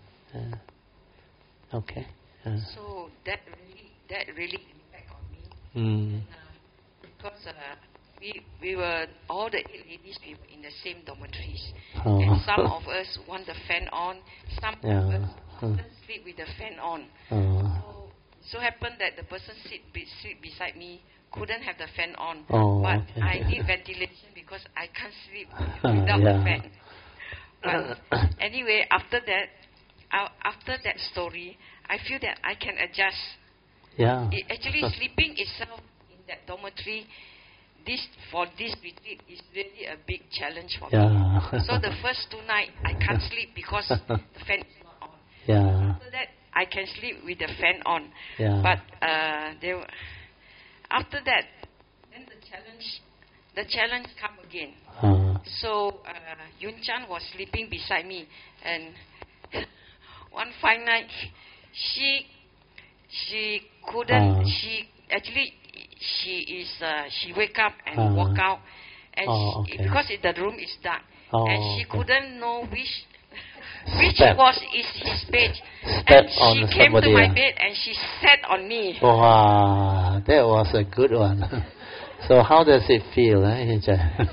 Uh, okay. Uh, so that really, that really impact on me. mm, And, uh, because uh, we we were all the eight ladies, we were in the same dormitories, oh. and some of us want the fan on, some Yeah. of us Huh. couldn't sleep with the fan on. oh. So, so happened that the person sit, be, sit beside me couldn't have the fan on, Oh, but okay. I need ventilation because I can't sleep without the Yeah. fan. But anyway, after that, uh, after that story, I feel that I can adjust. Yeah. It, actually, sleeping itself in that dormitory, this for this retreat is really a big challenge for Yeah. me. So the first two nights I can't sleep because the fan is not on. Yeah. After that, I can sleep with the fan on. Yeah. But uh, there, were- after that, then the challenge, the challenge come again. Uh, So uh, Yun Chan was sleeping beside me, and one fine night, she she couldn't. Ah. She actually she is uh, she wake up and Ah. walk out, and Oh, she, okay. because it, the room is dark, Oh, and she okay. couldn't know which which Step. was is his bed, Step and on she came to somebody, my ah. bed and she sat on me. wow, that was a good one. So how does it feel, eh?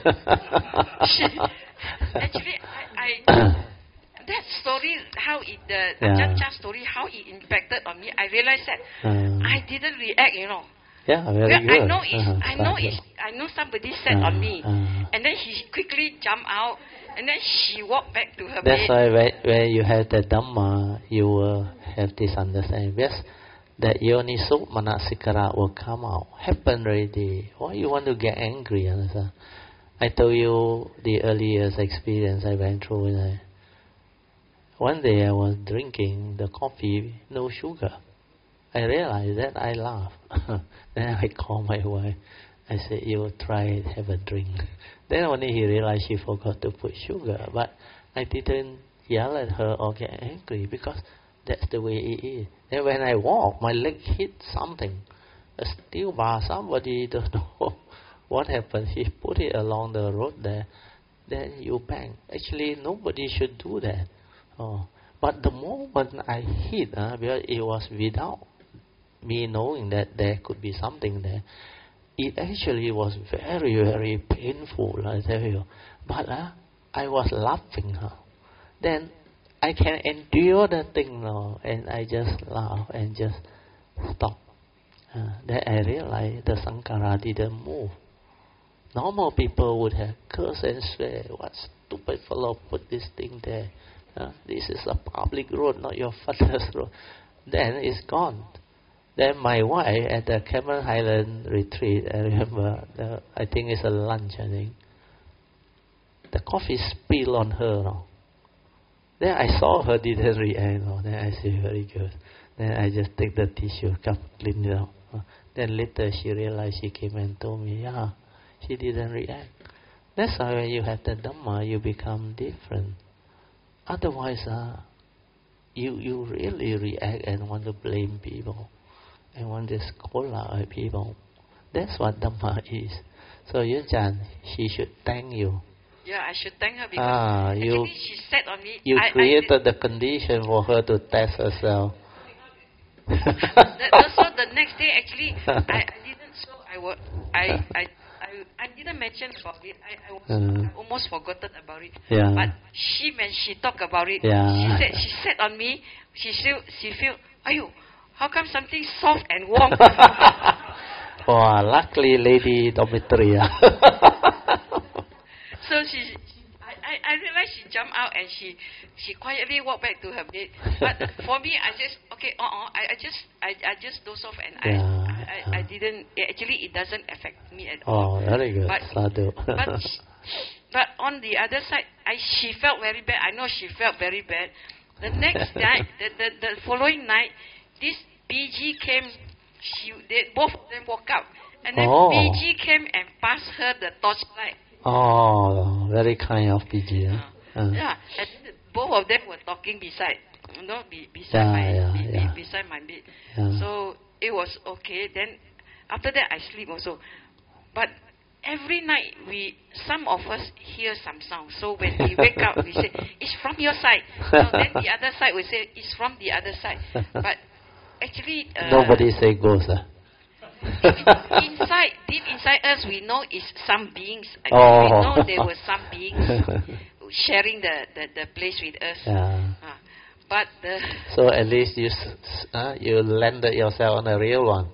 She, actually, I, I that story, how it, the Yeah. Ajahn Chah story, how it impacted on me, I realized that Uh, I didn't react, you know. yeah, very Well, good. I know it's, Uh-huh, I know very it's, good. I know somebody sat Uh, on me, uh. and then he quickly jumped out, and then she walked back to her That's bed. why when, when you have the Dhamma, you will have this understanding. Yes, that Yoniso Manasikara will come out. Happen already. Why you want to get angry? Understand? I told you the earliest experience I went through. When I, one day I was drinking the coffee, no sugar. I realized that, I laughed. Then I called my wife. I said, you try it, have a drink. Then only he realized she forgot to put sugar. But I didn't yell at her or get angry because that's the way it is. Then when I walk, my leg hit something. A steel bar, somebody don't know what happened. He put it along the road there. Then you bang. Actually, nobody should do that. Oh. But the moment I hit, uh, because it was without me knowing that there could be something there, it actually was very, very painful, I tell you. But uh, I was laughing. Huh? Then I can endure the thing now, and I just laugh and just stop. Uh, then I realized the Sankara didn't move. Normal people would have cursed and swear, what stupid fellow put this thing there. Uh, this is a public road, not your father's road. Then it's gone. Then my wife at the Cameron Highland retreat, I remember, the, I think it's a lunch, I think. The coffee spilled on her. No? Then I saw her didn't react. Oh, then I say, very good. Then I just take the tissue, come clean it out. Uh, then later she realized, she came and told me, yeah, she didn't react. That's why when you have the Dhamma, you become different. Otherwise, uh, you you really react and want to blame people and want to scold at people. That's what Dhamma is. So Yun Chan, she should thank you. Yeah, I should thank her because ah, you, actually she said on me. You I, created I the condition for her to test herself. the, so the next day, actually, I, I didn't. So I was I I. I, I didn't mention about it. I, I, was, uh, I almost forgotten about it. Yeah. But she, when she talked about it, yeah. she said she said on me. She feel she feel. Ayo, how come something soft and warm? Oh, luckily, lady dormitory. So she, she I, I, I realized she jumped out and she, she quietly walked back to her bed. But for me, I just okay. Uh, uh I, I just, I, I just doze off and yeah, I, I, yeah. I didn't. Actually, it doesn't affect me at all. Oh, very good. But, Sadhu. but, but on the other side, I she felt very bad. I know she felt very bad. The next night, the, the the following night, this B G came. She, they both of them woke up, and then Oh. B G came and passed her the torchlight. Oh, very kind of P G. Eh? Uh, Uh. Yeah, and both of them were talking beside, you know, be, beside Yeah, my yeah, be, yeah. Be, beside my bed. Yeah. So it was okay. Then after that, I sleep also. But every night we, some of us hear some sound. So when we wake up, we say it's from your side. So then the other side will say it's from the other side. But actually, uh, nobody say ghost. Uh. inside, deep inside us, we know it's some beings. I mean, Oh. We know there were some beings sharing the, the, the place with us. Yeah. Uh, but the So at least you s- uh, you landed yourself on a real one,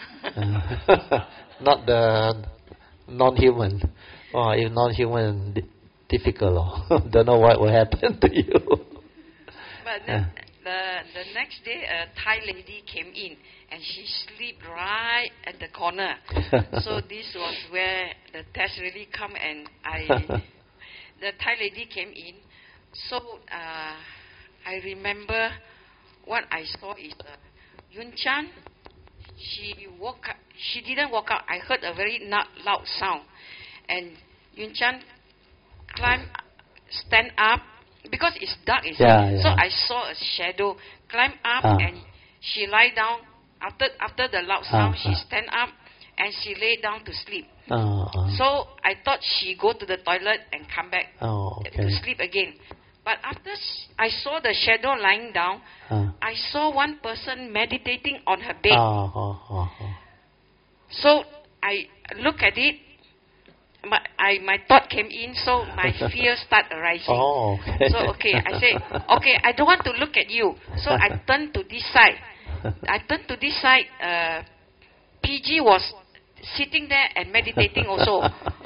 uh, not the non-human. Oh, if non-human, di- difficult. Oh. Don't know what will happen to you. but the, the the next day, a Thai lady came in and she sleep right at the corner. So this was where the test really come, and I the Thai lady came in. So uh, I remember what I saw is uh, Yun Chan. She woke up. She didn't walk out. I heard a very na- loud sound, and Yun Chan climbed, stand up because it's dark. It's Yeah, yeah. So I saw a shadow climb up, Ah. and she lie down. After after the loud sound, Ah, she ah. stand up and she lay down to sleep. Oh, oh. So I thought she go to the toilet and come back Oh, to okay. sleep again. But after s- I saw the shadow lying down, Uh, I saw one person meditating on her bed. oh, oh, oh, oh. So I look at it. My, I, my thought came in, so my fear start arising. Oh, okay. So okay, I say, okay, I don't want to look at you. So I turn to this side. I turned to this side. Uh, P G was sitting there and meditating also.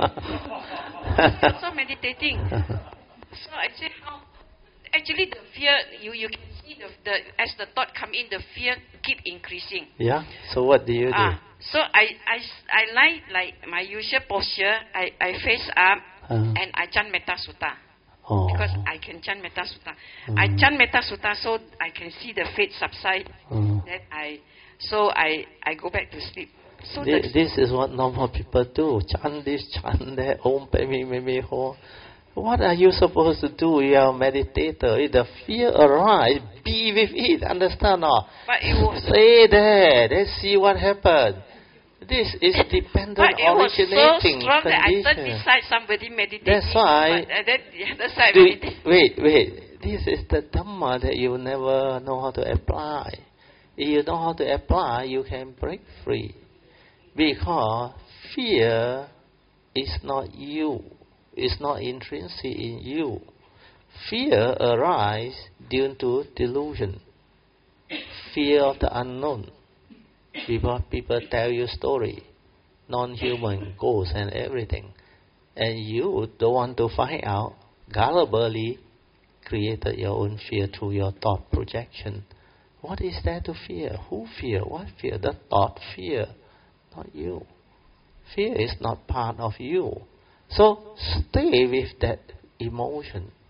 also meditating. So I say, how? Actually, the fear, you, you can see the, the as the thought come in, the fear keep increasing. Yeah. So what do you do? Ah, so I, I, I lie like my usual posture. I, I face up Uh, and I chant Metta Sutta. oh. Because I can chant Metta Sutta. Mm. I chant Metta Sutta so I can see the fate subside. Mm. Then I, so I, I go back to sleep. So This, the, this is what normal people do. Chant this, chant that, Om Pemi Memi Ho. What are you supposed to do? You are a meditator. If the fear arises, be with it. Understand or not? but it was, Stay there. Let's see what happens. This is dependent but it was so originating strong that I turned condition. this side somebody meditating. That's why- But, and then the other side Do- meditating. wait, wait. This is the Dhamma that you never know how to apply. If you know how to apply, you can break free. Because fear is not you. It's not intrinsic in you. Fear arises due to delusion. Fear of the unknown. People, people tell you story. Non-human, ghosts and everything. And you don't want to find out. Gullibly created your own fear through your thought projection. What is there to fear? Who fear? What fear? The thought fear, not you. Fear is not part of you. So stay with that emotion.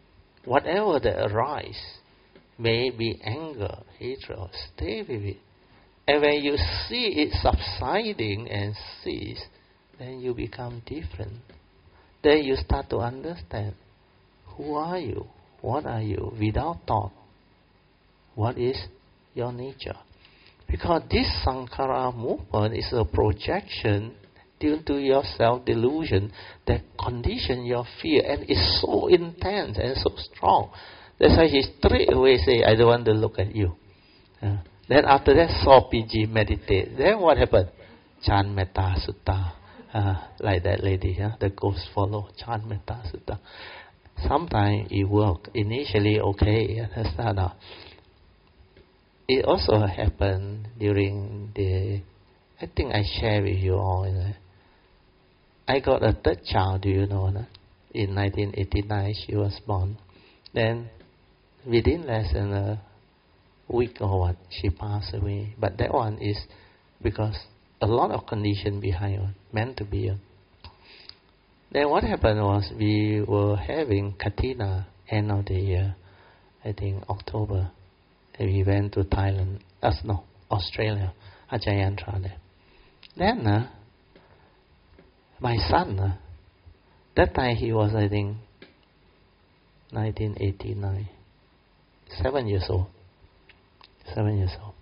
whatever that arise, may be anger, hatred, stay with it. And when you see it subsiding and cease, then you become different. Then you start to understand, who are you? What are you? Without thought, what is your nature? Because this Sankhara movement is a projection due to your self-delusion that condition your fear, and it's so intense and so strong. That's why he straight away say, I don't want to look at you. Uh, then after that, saw P G meditate. Then what happened? Chant Metta Sutta. Uh, like that lady, uh, the ghost follow. Chant Metta Sutta. Sometimes it work. Initially okay, understand? Uh, it also happened during the, I think I share with you all. You know, I got a third child, do you know? No? In nineteen eighty-nine, she was born. Then, within less than a week or what, she passed away. But that one is because a lot of condition behind it, meant to be. Then what happened was we were having Katina end of the year, I think October. And we went to Thailand, uh, no, Australia, Ajahn Chah. Then, uh, my son, uh, that time he was, I think, nineteen eighty-nine, seven years old, seven years old.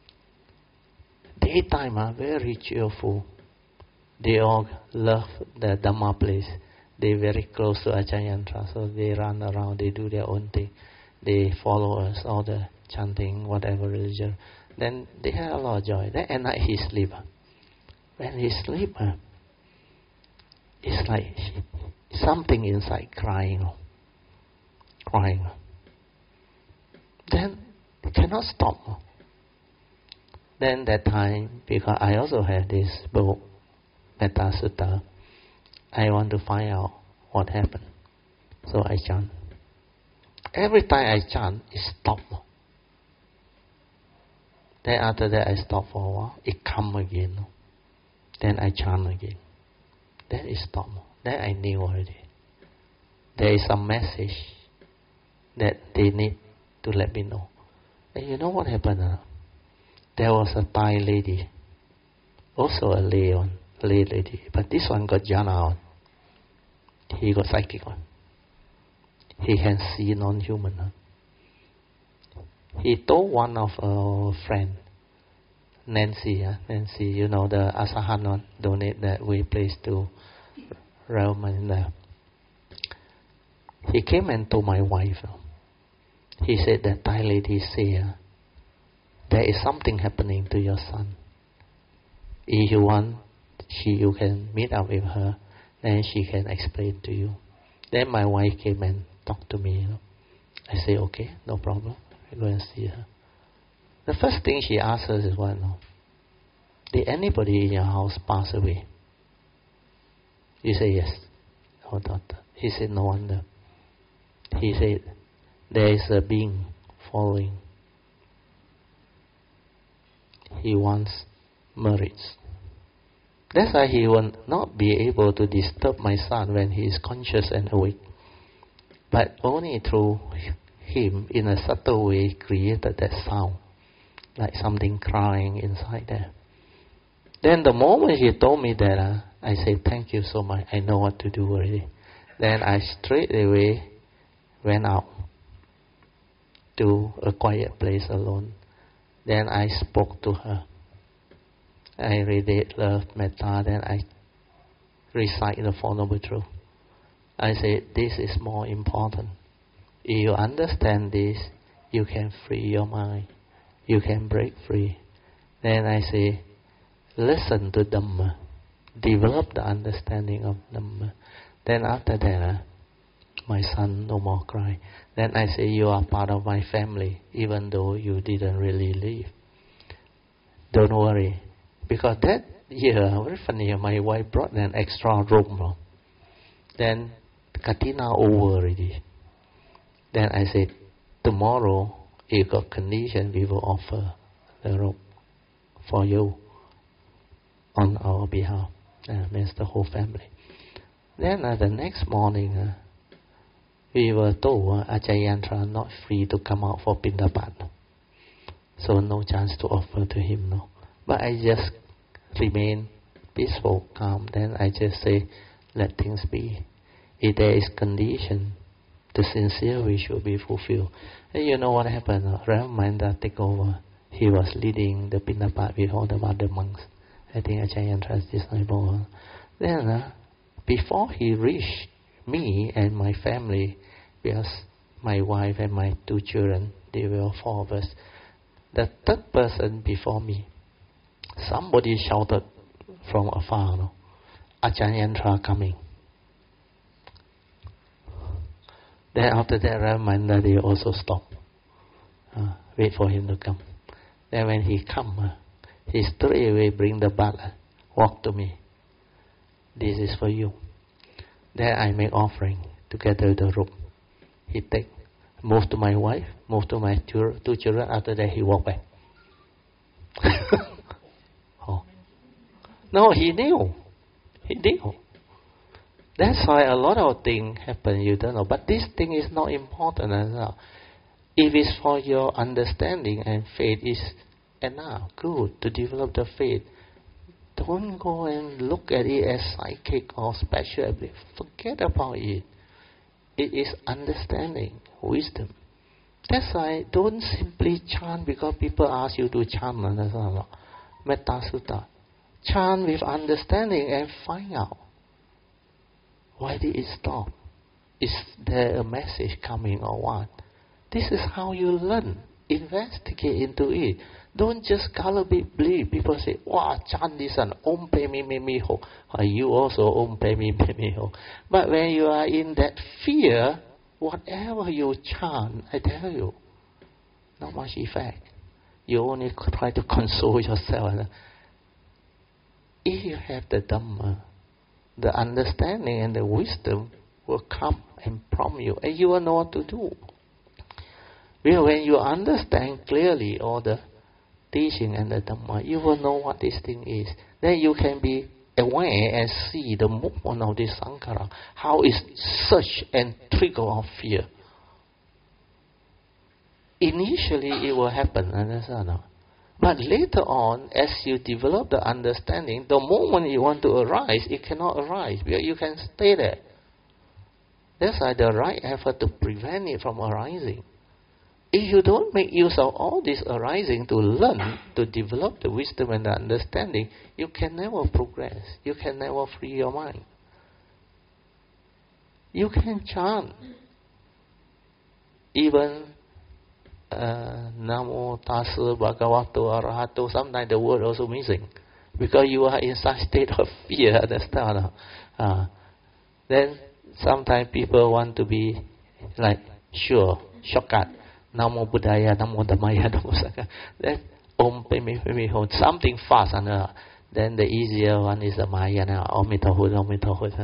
Daytime, uh, very cheerful. They all love the Dhamma place. They very close to Ajahn Chah, so they run around, they do their own thing. They follow us, all the chanting, whatever religion. Then they have a lot of joy. Then at night he sleep. Uh. When he sleep, uh, it's like something inside crying, crying. Then it cannot stop. Then that time, because I also have this book, Metta Sutta, I want to find out what happened. So I chant. Every time I chant, it stops. Then after that, I stop for a while. It come again. Then I chant again. Then it stopped. Then I knew already. There is some message that they need to let me know. And you know what happened? Uh? There was a Thai lady, also a lay one, lay lady, but this one got jhana on. He got psychic one. He can see non-human. Huh? He told one of our friend, Nancy, uh, Nancy, you know the Asahan one, donate that we place to realm in there. He came and told my wife. Uh, he said that Thai lady say, uh, there is something happening to your son. If you want, she you can meet up with her, then she can explain to you. Then my wife came and talked to me. You know. I say, okay, no problem. I go and see her. The first thing she asked us is, what? No, did anybody in your house pass away? You say, yes. Oh, doctor. He said, no wonder. He said, there is a being following. He wants merits. That's why he will not be able to disturb my son when he is conscious and awake. But only through him, in a subtle way, created that sound. Like something crying inside there. Then the moment he told me that, uh, I said, thank you so much. I know what to do already. Then I straight away went out to a quiet place alone. Then I spoke to her. I read it, love, metta. Then I recite the Four Noble Truths. I said, this is more important. If you understand this, you can free your mind. You can break free. Then I say, listen to Dhamma. Develop the understanding of Dhamma. Then after that, my son no more cry. Then I say, you are part of my family, even though you didn't really leave. Don't worry. Because that year, very funny, my wife brought an extra room. Then, Katina over already. Then I said, tomorrow, if got condition, we will offer the robe for you on our behalf. Uh, means the whole family. Then uh, the next morning, uh, we were told uh, Ajayantra not free to come out for Pindapat. So no chance to offer to him. No. But I just remain peaceful, calm. Then I just say, let things be. If there is condition, the sincere wish should be fulfilled. And you know what happened? Uh, Ramanda take over. He was leading the Pindapat with all the other monks. I think Ajayantra's disciple. Then, uh, before he reached me and my family, because my wife and my two children, they were four of us, the third person before me, somebody shouted from afar, no? Ajayantra coming. Then after that, Ramanda, they also stopped. Uh, wait for him to come. Then when he come, uh, he straight away bring the butler, walk to me. This is for you. Then I make offering together with the rope. He take, move to my wife, move to my two, two children. After that, he walk back. Oh. No, he knew. He knew. That's why a lot of things happen, you don't know. But this thing is not important as well. If it's for your understanding and faith, is enough, good, to develop the faith. Don't go and look at it as psychic or special ability. Forget about it. It is understanding, wisdom. That's why don't simply chant because people ask you to chant. Metta Sutta. Chant with understanding and find out. Why did it stop? Is there a message coming or what? This is how you learn. Investigate into it. Don't just gullibly believe. People say, wow, chant this and Om Pe Mi Me Mi Ho. You also Om Pe Mi Me Mi Ho. But when you are in that fear, whatever you chant, I tell you, not much effect. You only try to console yourself. If you have the Dhamma, the understanding and the wisdom will come and prompt you, and you will know what to do. Well, when you understand clearly all the teaching and the Dhamma, you will know what this thing is. Then you can be aware and see the movement of this Sankara, how is such a trigger of fear. Initially, it will happen, understand? But later on, as you develop the understanding, the moment you want to arise, it cannot arise because you can stay there. That's why the right effort to prevent it from arising. If you don't make use of all this arising to learn, to develop the wisdom and the understanding, you can never progress. You can never free your mind. You can chant. Even uh, Namo Tassa Bhagavato Arahato, sometimes the word also missing. Because you are in such state of fear, understand? Uh, then sometimes people want to be like sure, shortcut. Namo Buddhaya, Namo Dhammaya, Namo Sangha. Then Om Pe Mi Pe Mi Ho, something fast. And, uh, then the easier one is the Maya. Om Mita Ho, Om Mita Ho.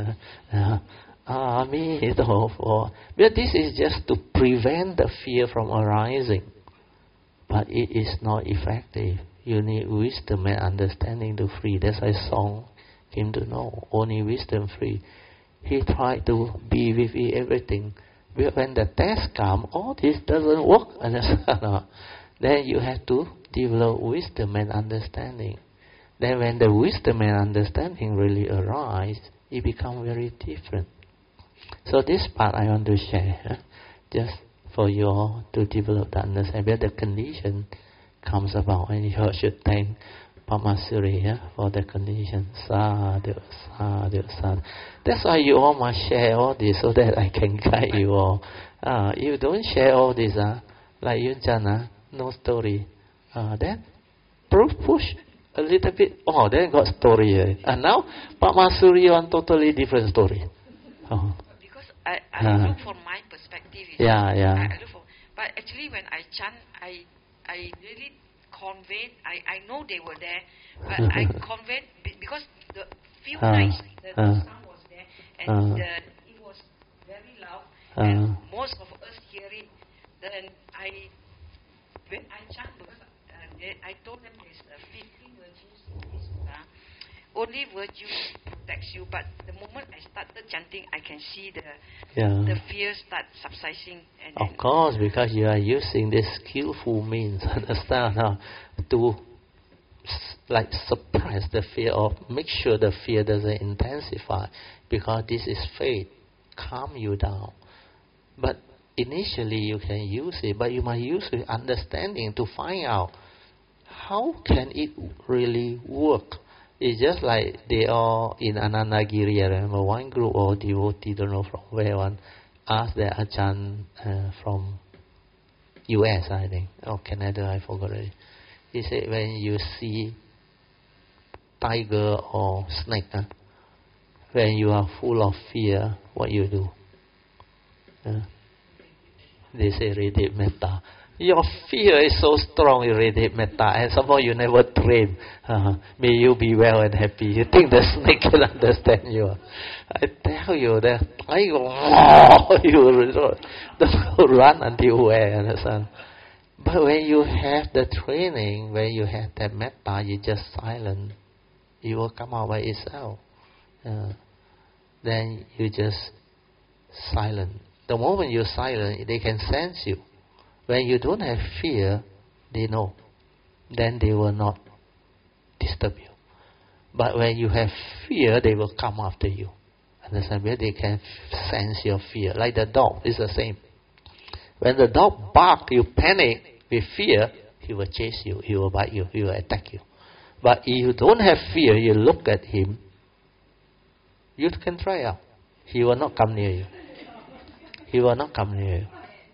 Amito. But this is just to prevent the fear from arising. But it is not effective. You need wisdom and understanding to free. That's why Song came to know. Only wisdom free. He tried to be with it, everything. But when the test comes, all this doesn't work. Then you have to develop wisdom and understanding. Then when the wisdom and understanding really arise, it becomes very different. So this part I want to share, huh? Just for you all to develop the understanding. Where the condition comes about, and you should thank Pamasuri, huh, for the condition. Sadhu, sadhu, sadhu. That's why you all must share all this so that I can guide you all. Uh, if you don't share all this, uh, like you Jana, no story. Uh, then push a little bit. Oh, then got story. Uh. And now Pamasuri on totally different story. Oh. Because I, I uh, look from my perspective. Yeah, yeah. I, I look for, but actually when I chant, I I really conveyed, I, I know they were there, but I conveyed, because the few uh, nights the, the uh, sound was there, and uh, the, it was very loud, uh, and most of us hear it. Then I, when I chant, because uh, they, I told them there's uh, fifteen virtues in this Buddha. only virtue protects you. But the moment I started chanting, I can see the Yeah. the fear start subsiding. And Of then, course, because you are using this skillful means, understand how to s- like suppress the fear or make sure the fear doesn't intensify, because this is faith, calm you down. But initially you can use it, but you must use with understanding to find out how can it really work. It's just like they are in Anandagiri. I remember one group of devotees, don't know from where, one asked their Ajahn uh, from U S, I think, or Canada, I forgot it. He said, when you see tiger or snake, huh, when you are full of fear, what you do? Huh? They say radiate metta. Your fear is so strong, you radiate metta, and somehow you never train. Uh, may you be well and happy. You think the snake can understand you? I tell you that I go, oh, you don't run until where, understand? But when you have the training, when you have that metta, you just silent. It will come out by itself. Uh, then you just silent. The moment you're silent, they can sense you. When you don't have fear, they know. Then they will not disturb you. But when you have fear, they will come after you. Understand? Where they can sense your fear. Like the dog, it's the same. When the dog barks, you panic with fear, he will chase you, he will bite you, he will attack you. But if you don't have fear, you look at him, you can try out. He will not come near you. He will not come near you.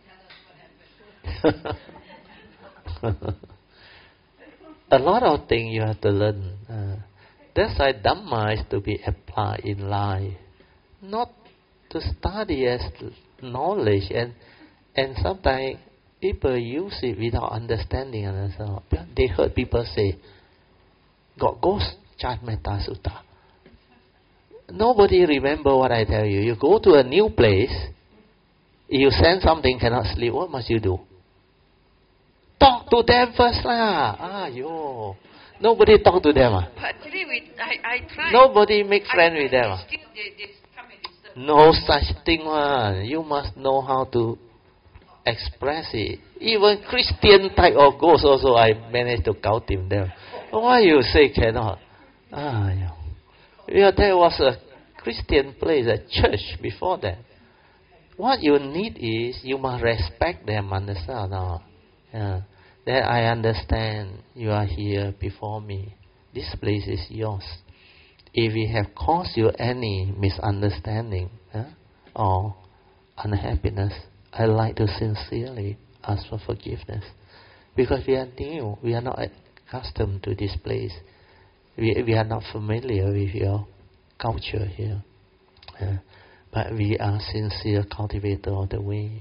A lot of things you have to learn. Uh, that's why Dhamma is to be applied in life, not to study as knowledge. And and sometimes people use it without understanding. And so they heard people say, "God goes chant Metta Sutta." Nobody remember what I tell you. You go to a new place, you sense something cannot sleep. What must you do? Talk to them first lah. Ah, yo. Nobody talk to them. Ah. but actually, we, I, I tried. Nobody make I friend tried, with them. they Ah. Still, they, they come and disturb. No such thing one. You must know how to express it. Even Christian type of ghosts also, I managed to cultivate them. Why you say cannot? Ah, yo. Yeah, there was a Christian place, a church before that. What you need is, you must respect them, understand? No? Yeah. That I understand you are here before me. This place is yours. If we have caused you any misunderstanding huh, or unhappiness, I'd like to sincerely ask for forgiveness. Because we are new, we are not accustomed to this place. We, we are not familiar with your culture here. Uh, but we are sincere cultivator of the way.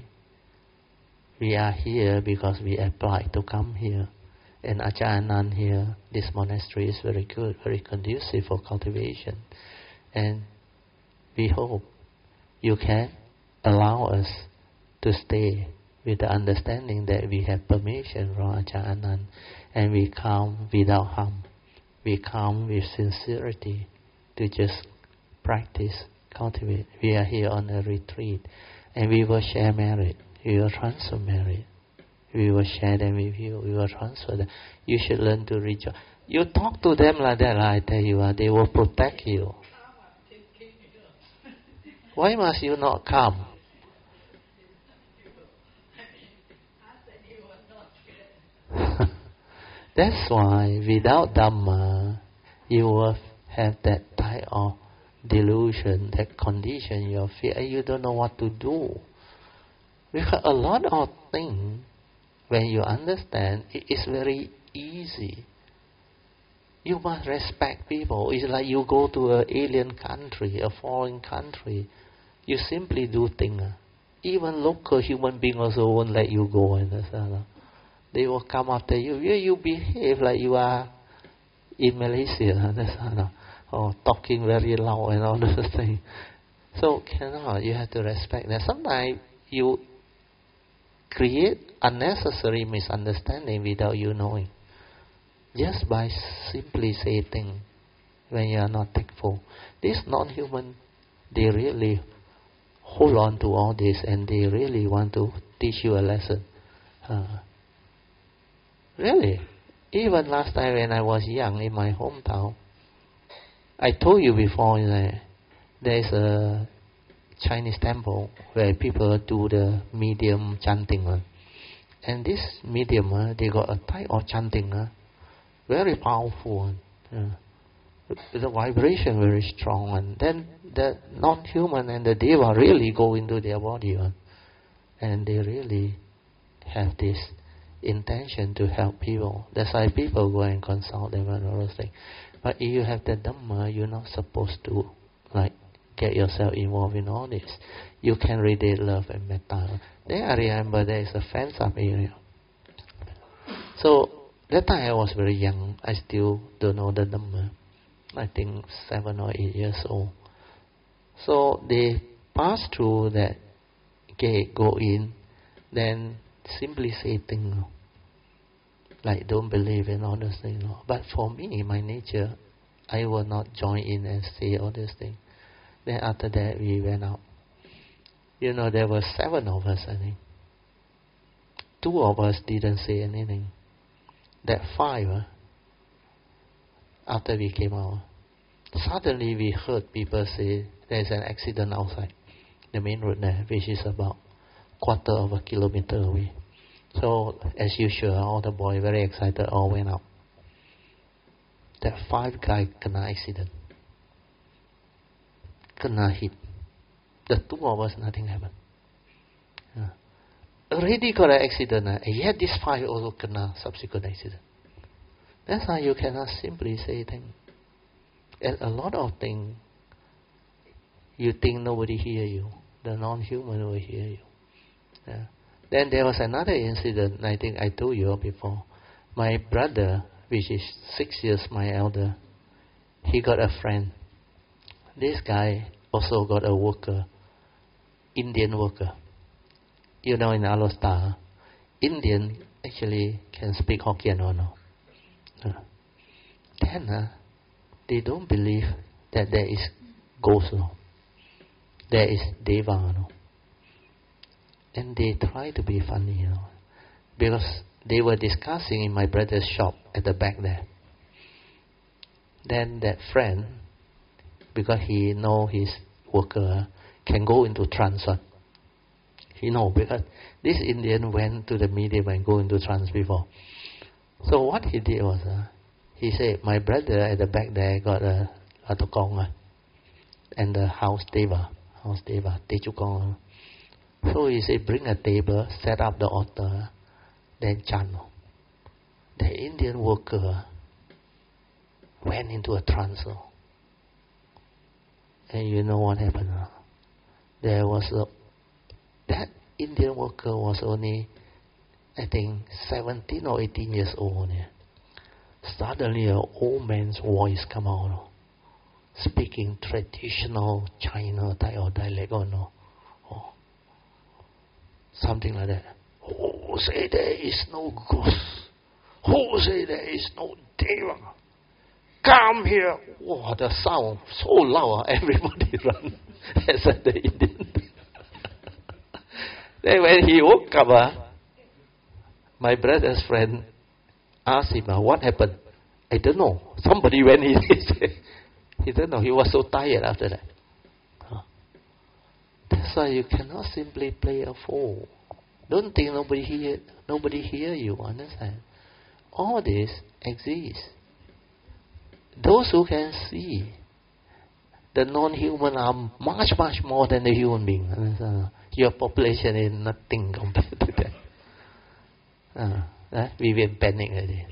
We are here because we applied to come here. And Ajahn Anan here, this monastery is very good, very conducive for cultivation. And we hope you can allow us to stay with the understanding that we have permission from Ajahn Anan, and we come without harm. We come with sincerity to just practice, cultivate. We are here on a retreat, and we will share merit. We will transfer merit. We will share them with you. We will transfer them. You should learn to reach out. You talk to them like that, I tell you, uh, they will protect you. Why must you not come? That's why without Dhamma, you will have that type of delusion, that condition, your fear, and you don't know what to do. Because a lot of things, when you understand, it is very easy. You must respect people. It's like you go to an alien country, a foreign country. You simply do things. Even local human beings also won't let you go. Understand? They will come after you. You, you behave like you are in Malaysia. Understand? Or talking very loud and all those things. So cannot. You have to respect that. Sometimes you create unnecessary misunderstanding without you knowing. Just by simply saying things. when you are not thankful. This non-human, they really hold on to all this and they really want to teach you a lesson. Uh, really. Even last time when I was young in my hometown, I told you before, you know, there's a Chinese temple where people do the medium chanting. Uh, and this medium, uh, they got a type of chanting, uh, very powerful. Uh, the vibration very strong. And then the non-human and the deva really go into their body. Uh, and they really have this intention to help people. That's why people go and consult them and all those things. But if you have the Dhamma, you're not supposed to like get yourself involved in all this. You can radiate love and metta. Then I remember there is a fence up area. So that time I was very young. I still don't know the Dhamma. I think seven or eight years old. So they pass through that gate, go in, then simply say things like don't believe in all those things. But for me, my nature, I will not join in and say all these things. Then after that, we went out. You know, there were seven of us, I think. Two of us didn't say anything. That five, uh, after we came out, suddenly we heard people say there's an accident outside the main road there, which is about quarter of a kilometer away. So, as usual, all the boys very excited, all went out. That five guy kena accident. Kena hit. The two of us, nothing happened. Yeah. Already got an accident, uh, and yet this five also kena subsequent accident. That's how you cannot simply say things. And a lot of things, you think nobody hear you. The non-human will hear you. Yeah. Then there was another incident, I think I told you before. My brother, which is six years my elder, he got a friend. This guy also got a worker, Indian worker. You know, in Alostar, Indian actually can speak Hokkien or no. Uh, then uh, they don't believe that there is ghost, no. There is Deva, no. And they try to be funny, you know, because they were discussing in my brother's shop at the back there. Then that friend, because he know his worker can go into trance. Uh, he know because this Indian went to the medium and go into trance before. So what he did was, uh, he said, my brother at the back there got a Atokong uh, and the house Deva, house Deva, Techukong. Uh. So he said, bring a table, set up the altar, then chant. The Indian worker went into a trance. And you know what happened? There was a, that Indian worker was only, I think, seventeen or eighteen years old. Suddenly an old man's voice come out, speaking traditional China type of dialect or no. Oh. Something like that. Who say there is no ghost? Who say there is no Deva? Come here! Oh, the sound so loud, everybody run. Except the Indian. Then when he woke up, uh, my brother's friend asked him, uh, what happened? I don't know. Somebody went in. He said, he don't know. He was so tired after that. Huh. That's why you cannot simply play a fool. Don't think nobody hear, nobody hear you. Understand? All this exists. Those who can see, the non-human are much, much more than the human being. Understand? Your population is nothing compared to that. Uh, uh, we will panic already.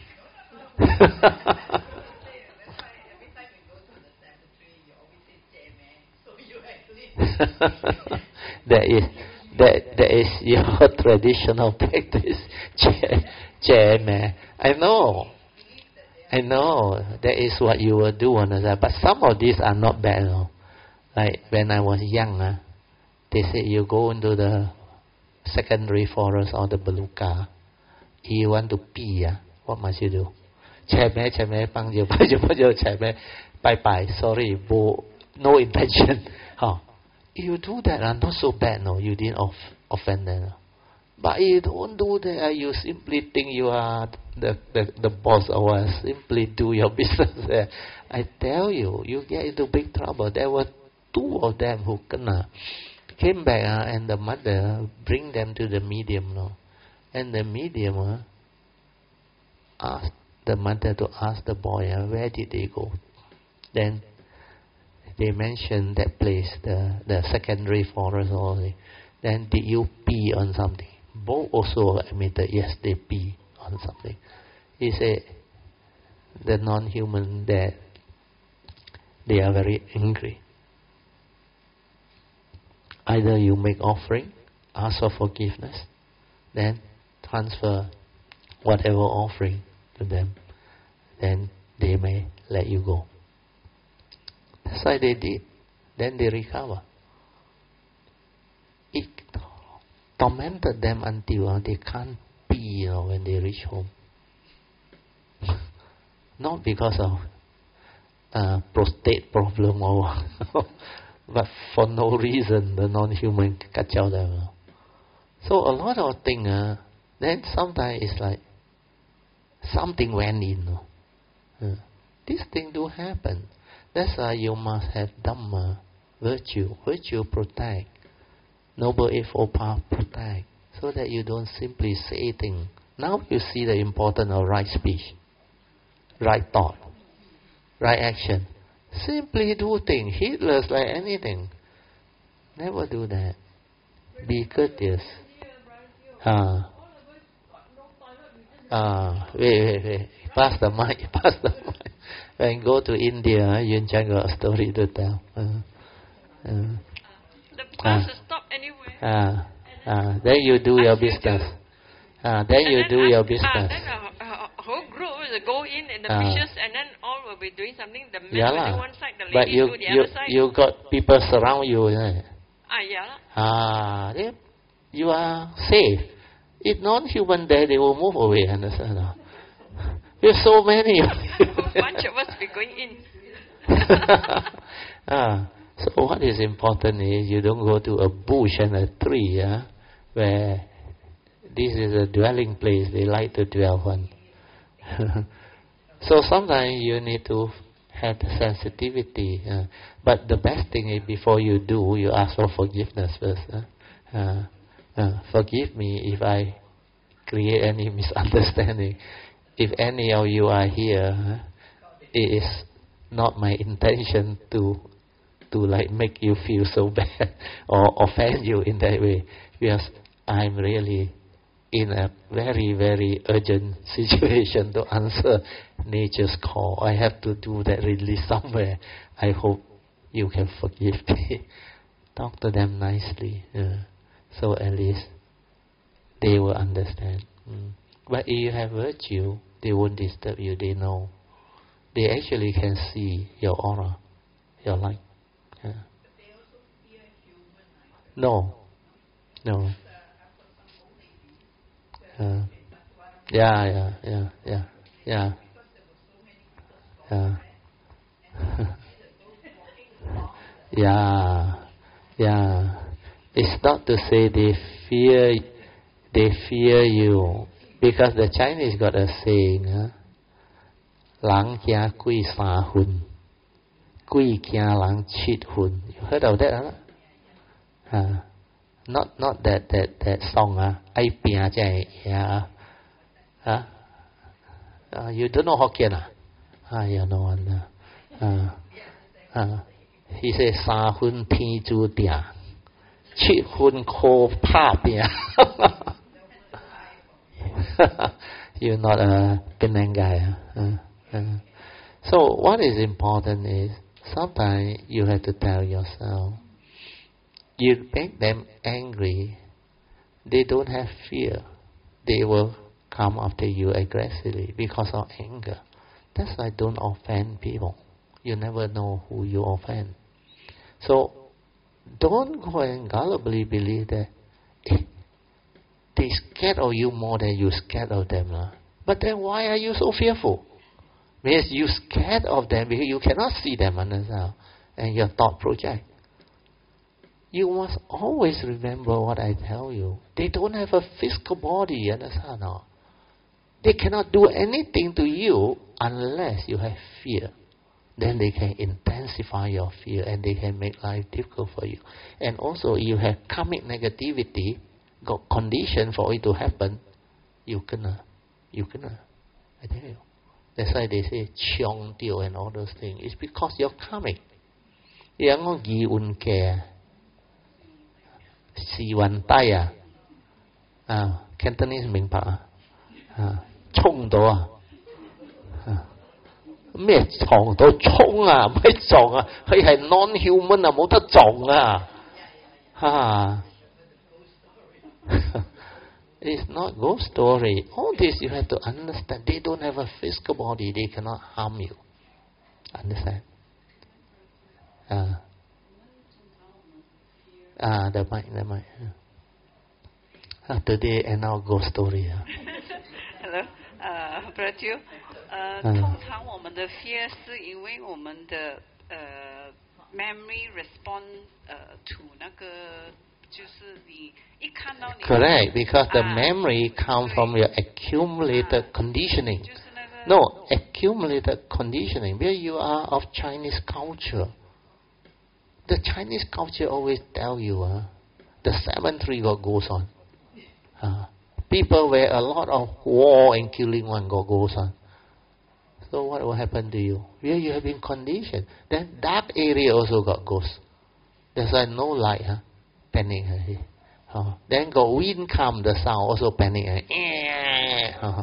that is that that is your traditional practice, chairman. I know, I know. That is what you will do on that. But some of these are not bad. No? Like when I was young, uh, they say you go into the secondary forest or the Beluga. You want to pee, uh, what must you do? แฉแม่แฉแม่ฟังอยู่ฟังอยู่ฟังอยู่แฉแม่ไปไป sorry no intention ฮะ you do that and not so bad no you didn't off, offend them no. But you don't do that you simply think you are the the, the boss or simply do your business there. I tell you you get into big trouble. There were two of them who kena came back uh, and the mother bring them to the medium no. And the medium uh, asked the mother to ask the boy uh, where did they go. Then they mentioned that place, the the secondary forest only. Then did you pee on something? Both also admitted yes they pee on something. He said the non-human that they are very angry. Either you make offering, ask for forgiveness, then transfer whatever offering to them, then they may let you go. That's why they did. Then they recover. It tormented them until uh, they can't pee you know, when they reach home. Not because of uh, prostate problem or but for no reason the non-human kacau them. So a lot of things, uh, then sometimes it's like something went in. Uh, this thing do happen. That's why you must have Dhamma, virtue. Virtue protect. Noble Eightfold Path protect. So that you don't simply say things. Now you see the importance of right speech, right thought, right action. Simply do things. Heedless like anything. Never do that. Be courteous. Ah. Ah. Wait, wait, wait. Pass the mic. Pass the mic. When you go to India, Yun Chan got a story to tell. Uh, uh, the bus uh, stop anywhere. Ah. Uh, then you do your business. Uh, then you then do ask, your uh, business. then a, a, a whole group will go in and the uh, fishes, and then all will be doing something. The men yeah will la. do one side, the but ladies you, do the you, other side. you got people surround you. Yeah. Ah, yeah la. Ah, then you are safe. If non-human there, they will move away. Understand? There's so many. A bunch of us be going in. ah, so what is important is you don't go to a bush and a tree, yeah, where this is a dwelling place. They like to dwell on. So sometimes you need to have the sensitivity. Uh, but the best thing is before you do, you ask for forgiveness first. Uh, uh, uh, forgive me if I create any misunderstanding. If any of you are here, it is not my intention to to like make you feel so bad or offend you in that way, because I'm really in a very very urgent situation to answer nature's call. I have to do that really somewhere. I hope you can forgive me. Talk to them nicely, uh, so at least they will understand. Mm. But if you have virtue, they won't disturb you. They know. They actually can see your aura, your light. Yeah. No, no. Uh, yeah, yeah, yeah, yeah, yeah, yeah. yeah, yeah. It's not to say they fear, they fear you, because the Chinese got a saying, huh? 人驚鬼三分, 鬼驚人七分. You heard of that, huh? Uh, not not that that that song, huh? 愛拼才會贏. Huh? Uh, you don't know Hokkien, ah? Ah, yeah, no wonder. Uh, uh, he says 三分天注定, 七分靠打拼. You're not a Penang guy, huh? Uh, uh. So what is important is sometimes you have to tell yourself, you make them angry, they don't have fear. They will come after you aggressively because of anger. That's why don't offend people. You never know who you offend. So don't go and gullibly believe that eh, they scared of you more than you scared of them. Uh. But then why are you so fearful? Means you scared of them because you cannot see them, understand? And your thought project. You must always remember what I tell you. They don't have a physical body, understand? No? They cannot do anything to you unless you have fear. Then they can intensify your fear and they can make life difficult for you. And also, you have karmic negativity, got condition for it to happen, you kena, you kena. I tell you. That's why they say chiong tio and all those things. It's because you're karmic. Yang ngo gi un ke si wan tai à, à Cantonese 明白啊，啊衝到啊，啊咩撞到衝啊，唔係撞啊，佢係 non-human 啊，冇得撞啊，嚇。It's not ghost story. All this you have to understand. They don't have a physical body. They cannot harm you. Understand? Ah, ah, the mic, the mic. Ah, today and now ghost story. Ah. Hello, uh, Brother Teo. 呃， 嗯通常我们的 fear 是因为我们的呃 memory respond 呃 to 那个。就是你一看到你 Correct, because the 啊 memory comes from your accumulated conditioning. 就是那个 No, accumulated conditioning. Where you are of Chinese culture. The Chinese culture always tell you, uh, the cemetery what goes on. Uh, people where a lot of war and killing one go goes on. So what will happen to you? Where you have been conditioned. Then dark area also got ghosts. That's why no light, huh? Panic. Uh, then go wind come, the sound also panic. Uh,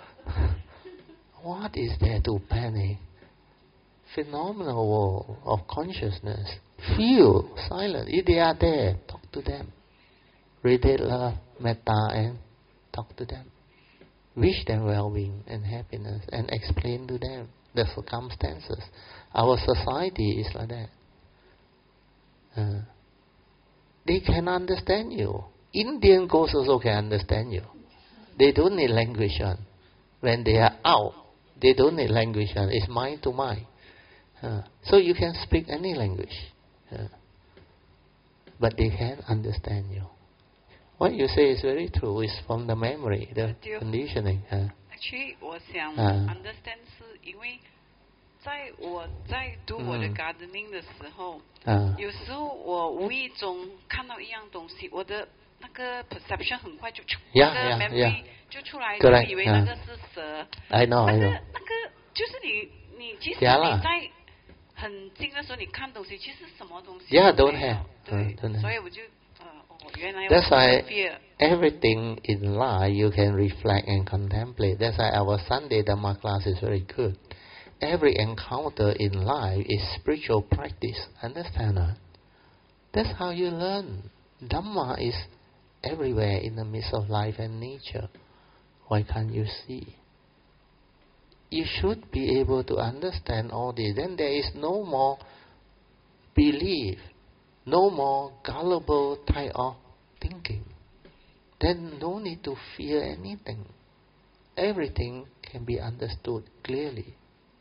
what is there to panic? Phenomenal world of consciousness. Feel silent. If they are there, talk to them. Radiate love, metta, and talk to them. Wish them well-being and happiness, and explain to them the circumstances. Our society is like that. Uh, They can understand you. Indian ghosts also can understand you. They don't need language on. When they are out, they don't need language on. It's mind to mind. Uh, so you can speak any language. Uh, but they can understand you. What you say is very true. It's from the memory, the conditioning. Uh, Actually, 我想啊 understand 是因为在我在读我的嗯 gardening 的时候， uh, 有时候我无意中看到一样东西，我的那个 perception 很快就 Yeah, 那个 yeah, memory yeah. 就出来， Correct, 就以为 yeah. 那个是蛇。 I know, 那 I 个 know. 那个就是你你即使 Yeah 啦你在很近的时候你看东西，其实什么东西 Yeah, 都 don't 没有 have. 对 Uh, don't have. 所以我就呃哦原来 That's 我 why 是 fear。 everything in life you can reflect and contemplate. That's why our Sunday Dhamma class is very good. Every encounter in life is spiritual practice. Understand that? That's how you learn. Dhamma is everywhere in the midst of life and nature. Why can't you see? You should be able to understand all this. Then there is no more belief, no more gullible type of thinking. Then no need to fear anything. Everything can be understood clearly.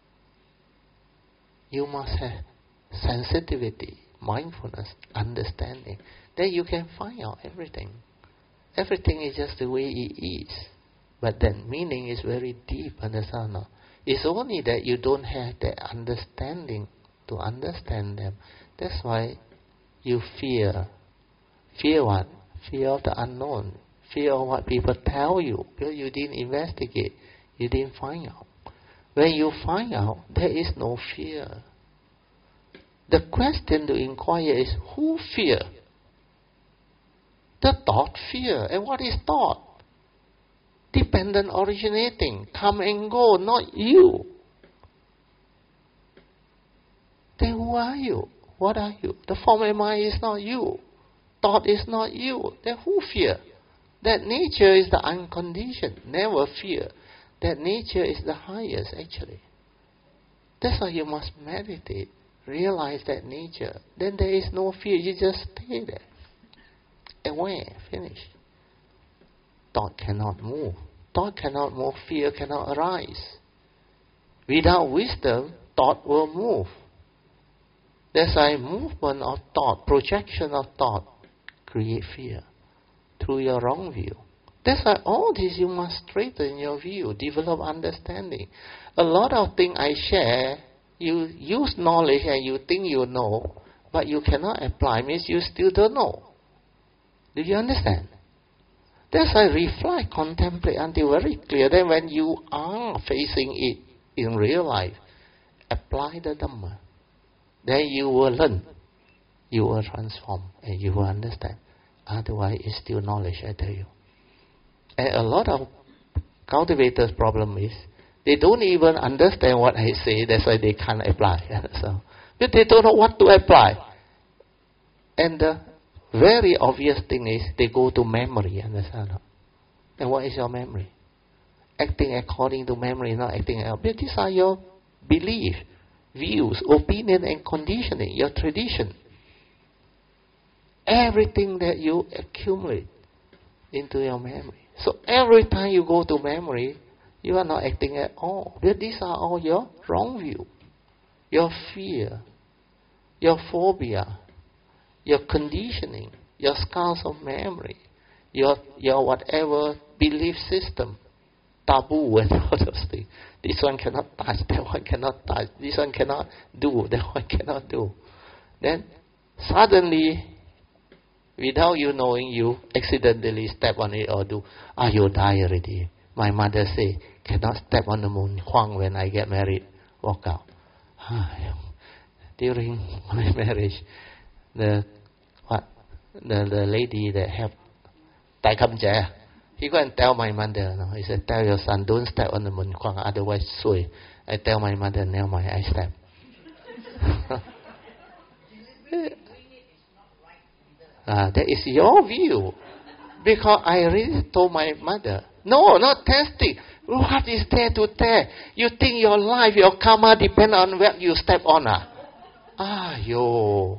You must have sensitivity, mindfulness, understanding. Then you can find out everything. Everything is just the way it is. But that meaning is very deep, understand? No? It's only that you don't have that understanding to understand them. That's why you fear. Fear what? Fear of the unknown. Fear of what people tell you. Because you didn't investigate. You didn't find out. When you find out, there is no fear. The question to inquire is, who fear? The thought fear. And what is thought? Dependent originating. Come and go, not you. Then who are you? What are you? The form of mind is not you. Thought is not you. Then who fear? That nature is the unconditioned. Never fear. That nature is the highest, actually. That's why you must meditate. Realize that nature. Then there is no fear. You just stay there. Aware. Finish. Thought cannot move. Thought cannot move. Fear cannot arise. Without wisdom, thought will move. That's why movement of thought, projection of thought, create fear through your wrong view. That's why all this you must straighten your view, develop understanding. A lot of things I share, you use knowledge and you think you know, but you cannot apply, means you still don't know. Do you understand? That's why reflect, contemplate until very clear. Then when you are facing it in real life, apply the Dhamma. Then you will learn, you will transform, and you will understand. Otherwise, it's still knowledge, I tell you. And a lot of cultivators' problem is, they don't even understand what I say, that's why they can't apply. So, but they don't know what to apply. And the very obvious thing is, they go to memory, understand? And what is your memory? Acting according to memory, not acting else. But these are your beliefs, views, opinion and conditioning, your tradition. Everything that you accumulate into your memory. So every time you go to memory, you are not acting at all. But these are all your wrong view, your fear, your phobia, your conditioning, your scars of memory, your your whatever belief system, taboo and all those things. This one cannot touch, that one cannot touch, this one cannot do, that one cannot do. Then suddenly, without you knowing, you accidentally step on it or do, ah, you die already. My mother say, cannot step on the moon Huang when I get married. Walk out. During my marriage, the what the the lady that helped Tai Kam Jia, he go and tell my mother, no, he said, tell your son, don't step on the moon Huang, otherwise sui. I tell my mother, now my I step. Ah, that is your view. Because I really told my mother, no, not testing. What is there to test? You think your life, your karma depend on where you step on? Ah, ah yo.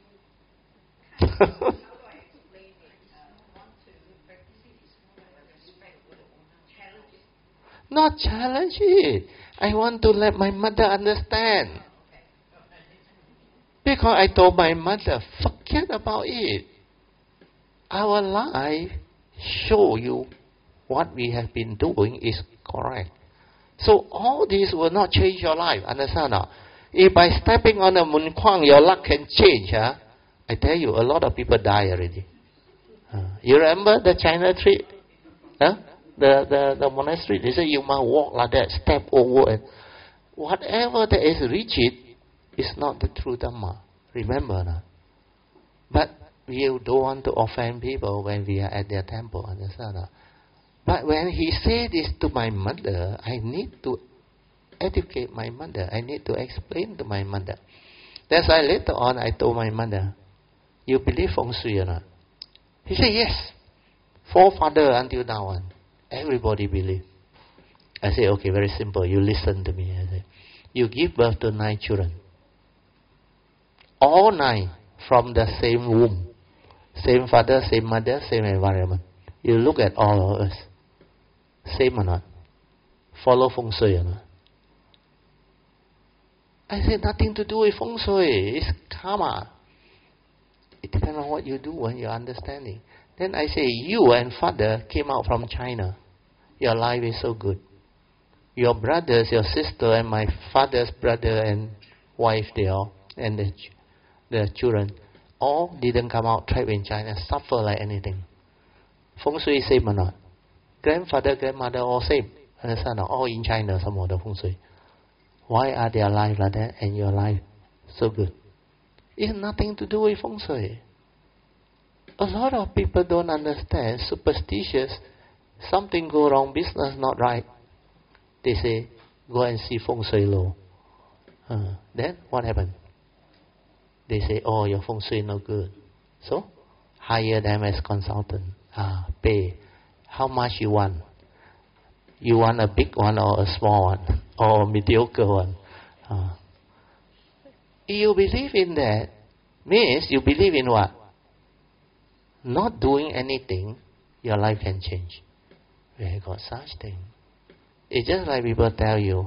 Not challenge it. I want to let my mother understand. Because I told my mother, forget about it. Our life show you what we have been doing is correct. So all this will not change your life. Understand now? If by stepping on a moon Huang your luck can change, huh? I tell you, a lot of people die already. Uh, you remember the China trip? Huh? The, the, the monastery, they say you must walk like that, step over. And whatever that is rigid is not the true Dhamma. Remember now. But we don't want to offend people when we are at their temple. Understand? But when he said this to my mother, I need to educate my mother. I need to explain to my mother. That's why later on I told my mother, you believe feng shui or not? He said, yes. Forefather until now on. Everybody believe. I say, okay, very simple. You listen to me. I say, you give birth to nine children. All nine from the same womb. Same father, same mother, same environment. You look at all of us. Same or not? Follow feng shui or not? I said, nothing to do with feng shui. It's karma. It depends on what you do when you're understanding. Then I say, you and father came out from China. Your life is so good. Your brothers, your sister, and my father's brother and wife, they all, and the, the children, all didn't come out trapped in China, suffer like anything. Feng Shui same or not? Grandfather, grandmother, all same. Understand? All in China, some of the Feng Shui. Why are their life like that and your life so good? It's nothing to do with Feng Shui. A lot of people don't understand, superstitious, something go wrong, business not right. They say, go and see Feng Shui law. Uh, then what happened? They say, oh, your Feng Shui no good. So, hire them as consultant. Ah, pay. How much you want? You want a big one or a small one? Or a mediocre one? Uh, you believe in that, means you believe in what? Not doing anything, your life can change. We have got such thing. It's just like people tell you,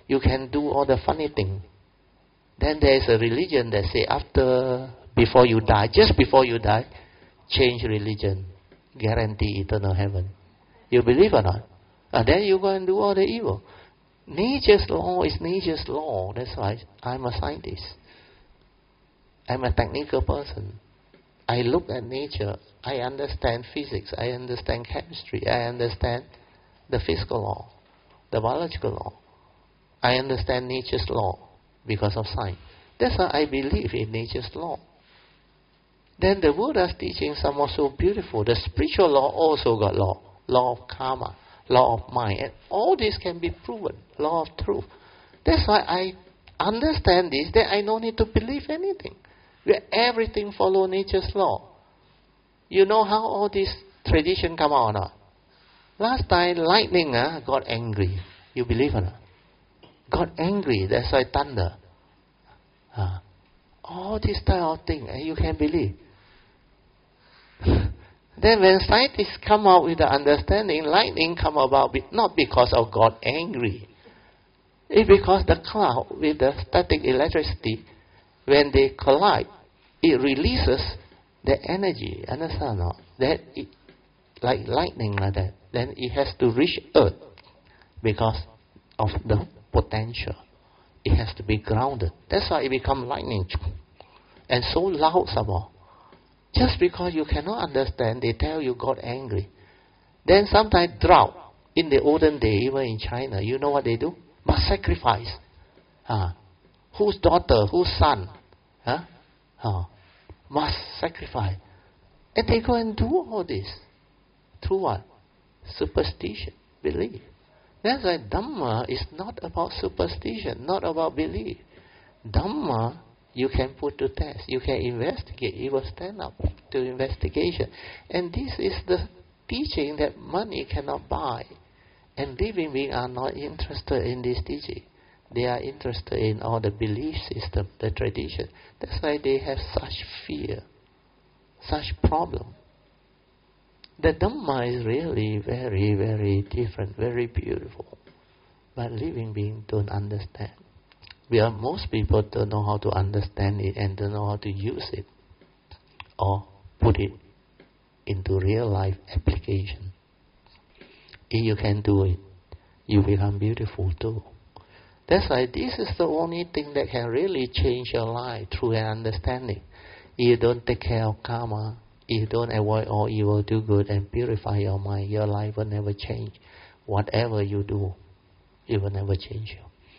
you can do all the funny thing. Then there is a religion that say after, before you die, just before you die, change religion, guarantee eternal heaven. You believe or not? And then you go and do all the evil. Nature's law is nature's law. That's why I'm a scientist. I'm a technical person. I look at nature. I understand physics. I understand chemistry. I understand the physical law, the biological law. I understand nature's law because of science. That's why I believe in nature's law. Then the Buddha's teachings are also beautiful. The spiritual law also got law. Law of karma, law of mind. And all this can be proven. Law of truth. That's why I understand this, that I don't need to believe anything. Where everything follow nature's law. You know how all this tradition come out or not? Last time lightning uh, got angry. You believe or not? Got angry. That's why thunder. Uh, all this type of thing, and you can believe. Then when scientists come out with the understanding, lightning come about be, not because of God angry. It's because the cloud with the static electricity, when they collide, it releases the energy. Understand or not? That it, like lightning like that. Then it has to reach earth because of the potential. It has to be grounded. That's why it becomes lightning. And so loud some more. Just because you cannot understand, they tell you God angry. Then sometimes drought. In the olden day, even in China, you know what they do? Must sacrifice. Uh, whose daughter, whose son? Huh? Uh, must sacrifice. And they go and do all this. Through what? Superstition, belief. That's why Dhamma is not about superstition, not about belief. Dhamma, you can put to test, you can investigate, it will stand up to investigation. And this is the teaching that money cannot buy. And living beings are not interested in this teaching. They are interested in all the belief system, the tradition. That's why they have such fear, such problem. The Dhamma is really very, very different, very beautiful. But living beings don't understand. We are, most people don't know how to understand it and don't know how to use it or put it into real life application. If you can do it, you become beautiful too. That's why this is the only thing that can really change your life through an understanding. If you don't take care of karma, if you don't avoid all evil, do good and purify your mind, your life will never change. Whatever you do, it will never change you.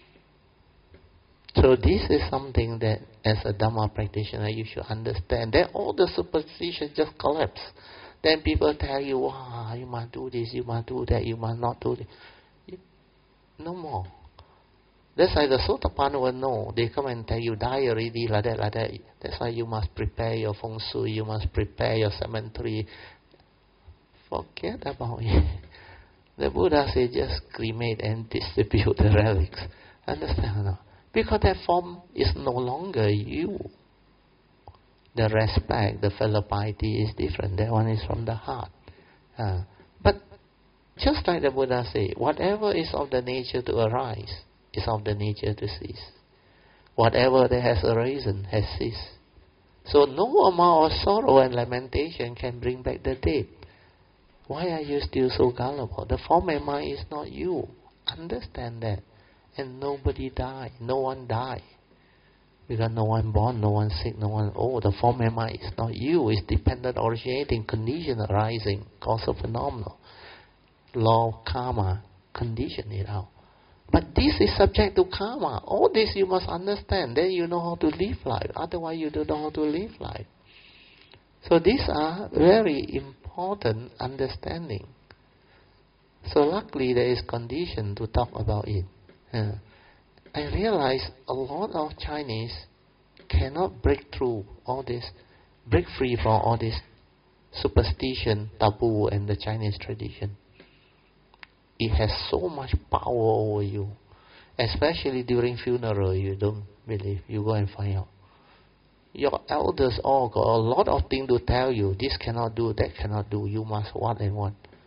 So this is something that as a Dhamma practitioner you should understand. Then all the superstitions just collapse. Then people tell you, wow, you must do this, you must do that, you must not do this. No more. That's why the Sotapanna will know. They come and tell you, die already, like that, like that. That's why you must prepare your feng shui, you must prepare your cemetery. Forget about it. The Buddha said, just cremate and distribute the relics. Understand or not? Because that form is no longer you. The respect, the fellow piety is different. That one is from the heart. Uh, but just like the Buddha said, whatever is of the nature to arise is of the nature to cease. Whatever that has arisen has ceased. So no amount of sorrow and lamentation can bring back the dead. Why are you still so gullible? The form and mind is not you. Understand that. And nobody died. No one died. Because no one born, no one sick, no one old. The form and mind is not you. It's dependent, originating, condition arising, causal phenomenal. Law of karma, condition it out. But this is subject to karma. All this you must understand. Then you know how to live life. Otherwise you don't know how to live life. So these are very important understanding. So luckily there is condition to talk about it. Uh, I realize a lot of Chinese cannot break through all this, break free from all this superstition, taboo, and the Chinese tradition. It has so much power over you. Especially during funeral, you don't believe. You go and find out. Your elders all got a lot of things to tell you. This cannot do, that cannot do. You must what and what.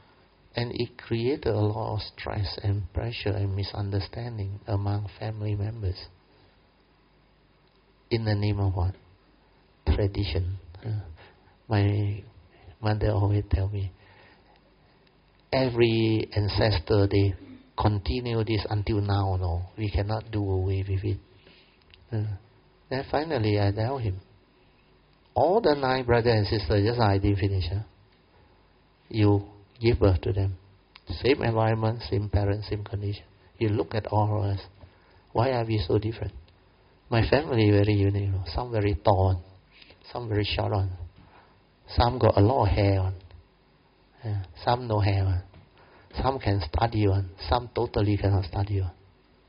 And it created a lot of stress and pressure and misunderstanding among family members. In the name of what? Tradition. Uh, my mother always tell me, every ancestor, they continue this until now. No, we cannot do away with it. Uh, then finally I tell him, all the nine brothers and sisters, just like I didn't finish. Huh? You give birth to them. Same environment, same parents, same condition. You look at all of us. Why are we so different? My family very unique. Some very tall, some very short on. Some got a lot of hair on. Yeah. Some no hair on. Some can study on. Some totally cannot study on.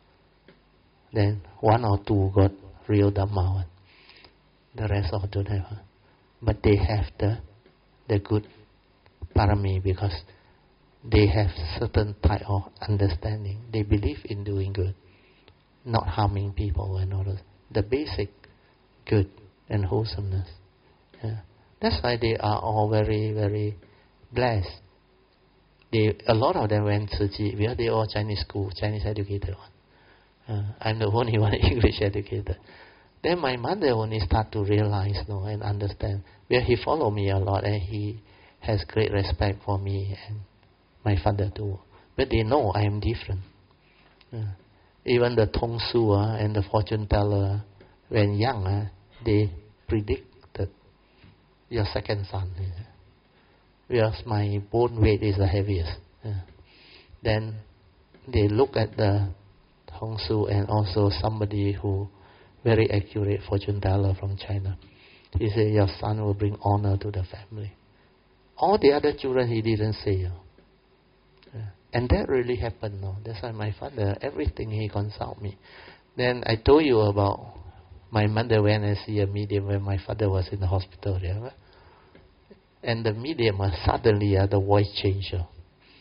Then one or two got real Dhamma on. The rest all don't have. But they have the the good parami because they have certain type of understanding. They believe in doing good, not harming people and all that. The basic good and wholesomeness. Yeah. That's why they are all very, very blessed. They, a lot of them went to Tzu Chi because they all Chinese school, Chinese educated one. Uh, I'm the only one English educated. Then my mother only start to realize, no, and understand. Well, he followed me a lot and he has great respect for me and my father too. But they know I am different. Uh, even the Tong Su uh, and the fortune teller, when young, uh, they predict that your second son. Uh, because my bone weight is the heaviest. Uh, then they look at the Tong Su and also somebody who very accurate fortune teller from China. He said, your son will bring honor to the family. All the other children he didn't say. Uh, yeah. And that really happened. No? That's why my father, everything he consult me. Then I told you about my mother went and see a medium when my father was in the hospital. Remember? And the medium uh, suddenly uh, the voice changed. Uh.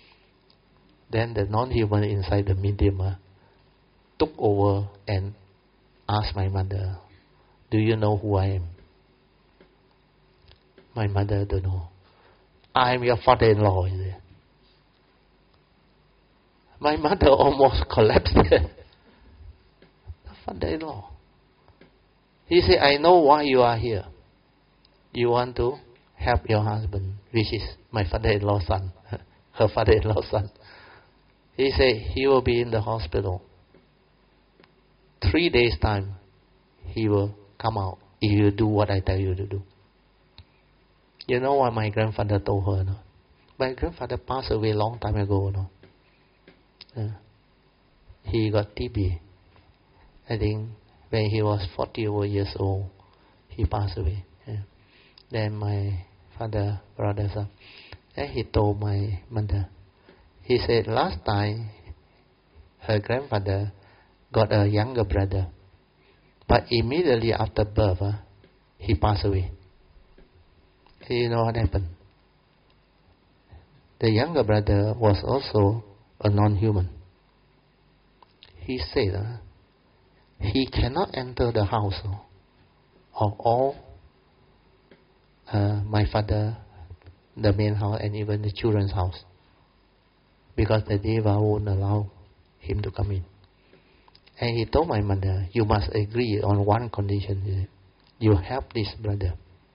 Then the non-human inside the medium uh, took over and asked my mother, do you know who I am? My mother don't know. I am your father-in-law. Is it? My mother almost collapsed. Father-in-law. He said, I know why you are here. You want to help your husband, which is my father-in-law's son, her father-in-law's son. He said, he will be in the hospital. Three days' time, he will come out if you do what I tell you to do. You know what my grandfather told her? No? My grandfather passed away a long time ago. No? Uh, he got T B. I think when he was forty over years old, he passed away. Yeah. Then my father, brother, son, and he told my mother, he said last time her grandfather got a younger brother, but immediately after birth, uh, he passed away. You know what happened? The younger brother was also a non-human. He said uh, he cannot enter the house uh, of all uh, my father, the main house, and even the children's house, because the Deva won't allow him to come in. And he told my mother, you must agree on one condition. You help this brother.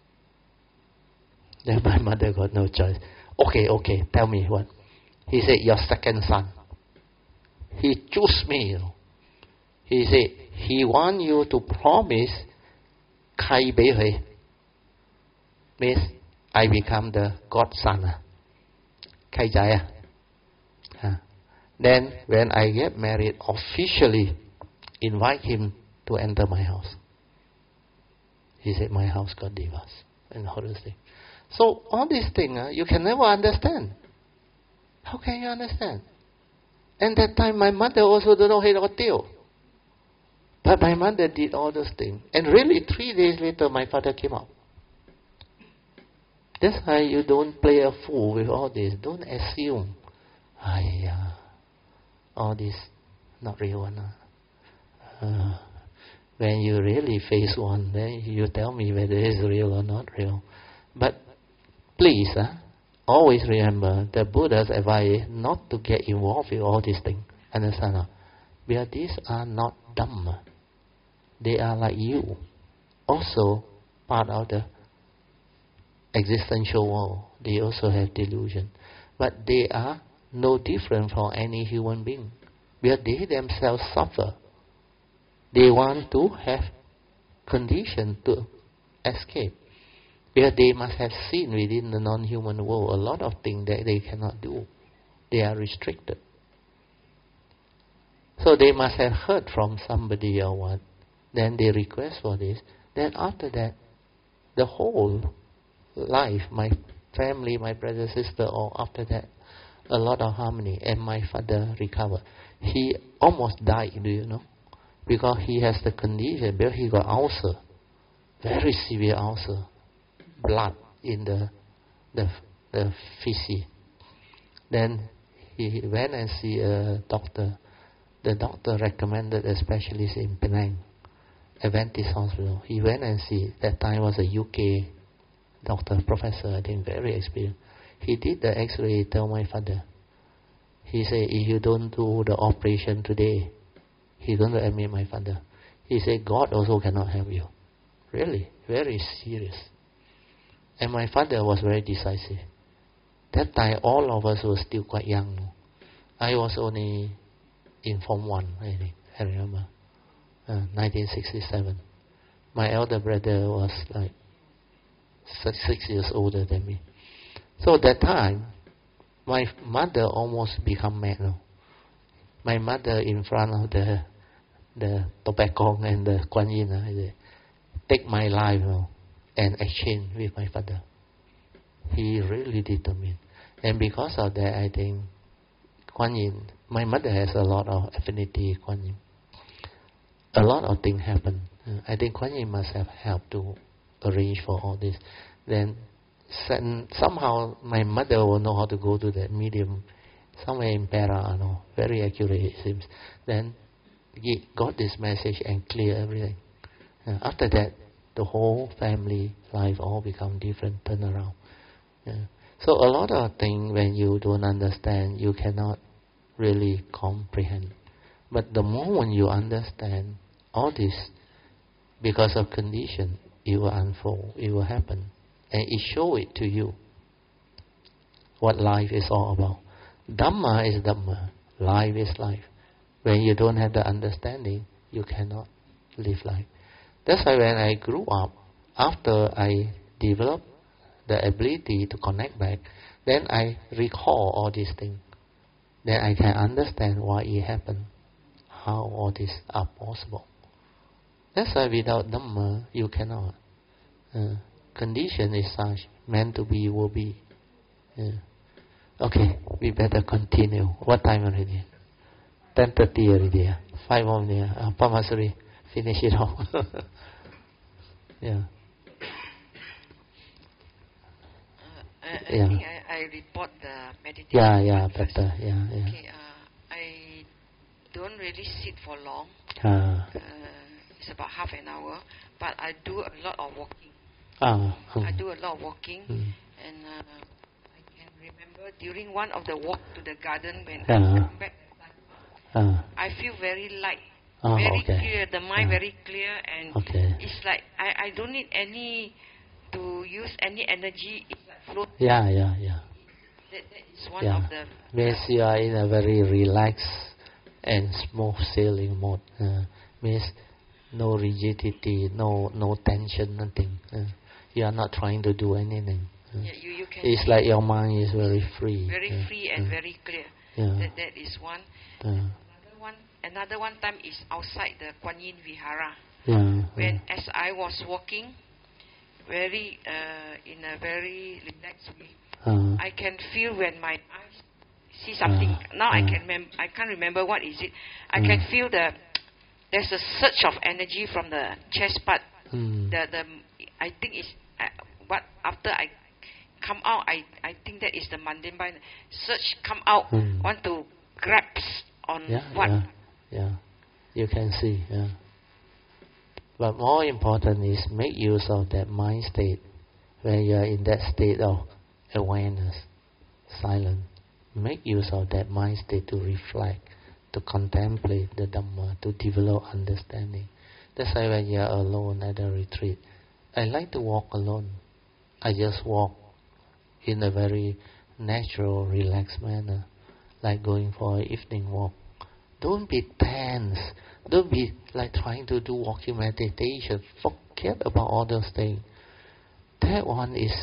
Then my mother got no choice. Okay, okay, tell me what. He said, your second son. He chose me. You know. He said, he want you to promise Kai Bei means I become the godson. Kai Jaya. Then when I get married, officially invite him to enter my house. He said, my house got divorced. And all those things. So all these things uh, you can never understand. How can you understand? And that time my mother also don't know head or tail. But my mother did all those things. And really three days later my father came out. That's why you don't play a fool with all this. Don't assume. Ayah, all this not real one. Uh, uh, when you really face one, then you tell me whether it's real or not real. But please, uh, always remember the Buddha's advice not to get involved with all these things. Understand? Huh? Because these are not Dhamma. They are like you. Also part of the existential world. They also have delusion. But they are no different from any human being. Because they themselves suffer. They want to have condition to escape. Because they must have seen within the non-human world a lot of things that they cannot do. They are restricted. So they must have heard from somebody or what. Then they request for this. Then after that, the whole life, my family, my brother, sister, or after that, a lot of harmony. And my father recovered. He almost died, do you know? Because he has the condition, because he got ulcer. Very severe ulcer. Blood in the the, the feces. Then he went and see a doctor. The doctor recommended a specialist in Penang, Adventist Hospital. He went and see. That time was a U K doctor, professor, I think very experienced. He did the X-ray. Tell my father. He said, if you don't do the operation today, he's going to admit my father. He said, God also cannot help you. Really, very serious. And my father was very decisive. That time, all of us were still quite young. I was only in Form one, I think. I remember. Uh, nineteen sixty-seven. My elder brother was like six, six years older than me. So that time, my mother almost become mad. No? My mother in front of the the tobacco and the Kuan Yin, uh, said, take my life, no? And exchange with my father. He really determined. And because of that, I think Kuan Yin, my mother has a lot of affinity with Kuan Yin. A lot of things happen. Uh, I think Kuan Yin must have helped to arrange for all this. Then somehow my mother will know how to go to that medium somewhere in Perak, no? Very accurate it seems. Then he got this message and clear everything. Uh, after that, the whole family life all become different, turn around. Yeah. So a lot of things when you don't understand, you cannot really comprehend. But the moment you understand all this, because of condition, it will unfold, it will happen. And it show it to you what life is all about. Dhamma is Dhamma, life is life. When you don't have the understanding, you cannot live life. That's why when I grew up, after I developed the ability to connect back, then I recall all these things. Then I can understand why it happened, how all these are possible. That's why without Dhamma, you cannot. Uh, condition is such, meant to be will be. Yeah. Okay, we better continue. What time already? ten thirty already. Uh? Five more minutes. Uh, Pamasuri, finish it off. Yeah. Uh, I, I Yeah. think I, I report the meditation. Yeah, yeah, part first. better. Yeah, yeah. Okay, uh, I don't really sit for long. Ah, Uh, it's about half an hour, but I do a lot of walking. ah, I hmm. do a lot of walking, Hmm. and uh, I can remember during one of the walk to the garden when Yeah. I come back, Ah, I feel very light, ah, very okay. clear, the mind Ah. very clear, and Okay. it's like I, I don't need any to use any energy. It's like float. Yeah, yeah, yeah. That, that is one Yeah. of the. Means you are in a very relaxed and smooth sailing mode. Uh, means no rigidity, no no tension, nothing. Uh, you are not trying to do anything. Uh, Yeah, you, you can it's see like your mind is very free. very uh, free and uh, very clear. Yeah. That that is one. Uh, Another one, another one time is outside the Kuan Yin Vihara. yeah. When uh, as I was walking, very uh, in a very relaxed way, uh, I can feel when my eyes see something. Ah, now I ah. can mem- I can't remember what is it. I Ah. can feel the there's a surge of energy from the chest part. mm, The the I think it's uh, what after I come out, I I think that is the mundane mind surge come out. Mm. Want to grasp on yeah, what? yeah, yeah. You can see. Yeah. But more important is make use of that mind state when you are in that state of awareness. silent. Make use of that mind state to reflect, to contemplate the Dhamma, to develop understanding. That's why when you are alone at a retreat, I like to walk alone. I just walk in a very natural, relaxed manner, like going for an evening walk. Don't be tense. Don't be like trying to do walking meditation. Forget about all those things. That one is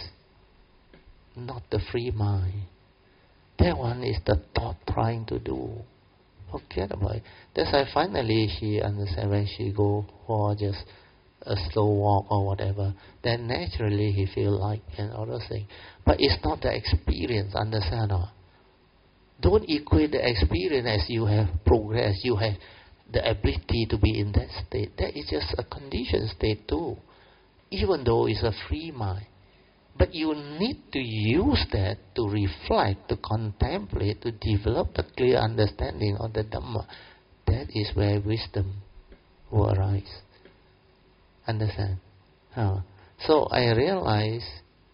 not the free mind. That one is the thought trying to do. Forget about it. That's why finally she understands when she go for just a slow walk or whatever, then naturally he feel like and all those things. But it's not the experience, understand or not? Don't equate the experience as you have progressed, you have the ability to be in that state. That is just a conditioned state too, even though it's a free mind. But you need to use that to reflect, to contemplate, to develop the clear understanding of the Dhamma. That is where wisdom will arise. Understand? Huh. So I realize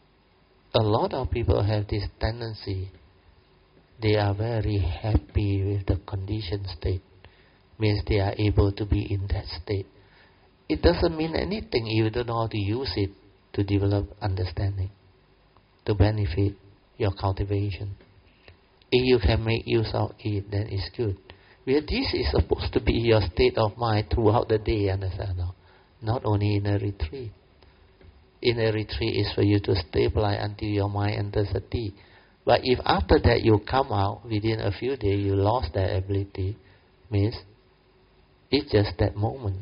a lot of people have this tendency. They are very happy with the conditioned state. Means they are able to be in that state. It doesn't mean anything if you don't know how to use it to develop understanding, to benefit your cultivation. If you can make use of it, then it's good. Well, this is supposed to be your state of mind throughout the day, understand? No? Not only in a retreat. In a retreat is for you to stabilize until your mind enters sati. But if after that you come out, within a few days you lost that ability, means it's just that moment,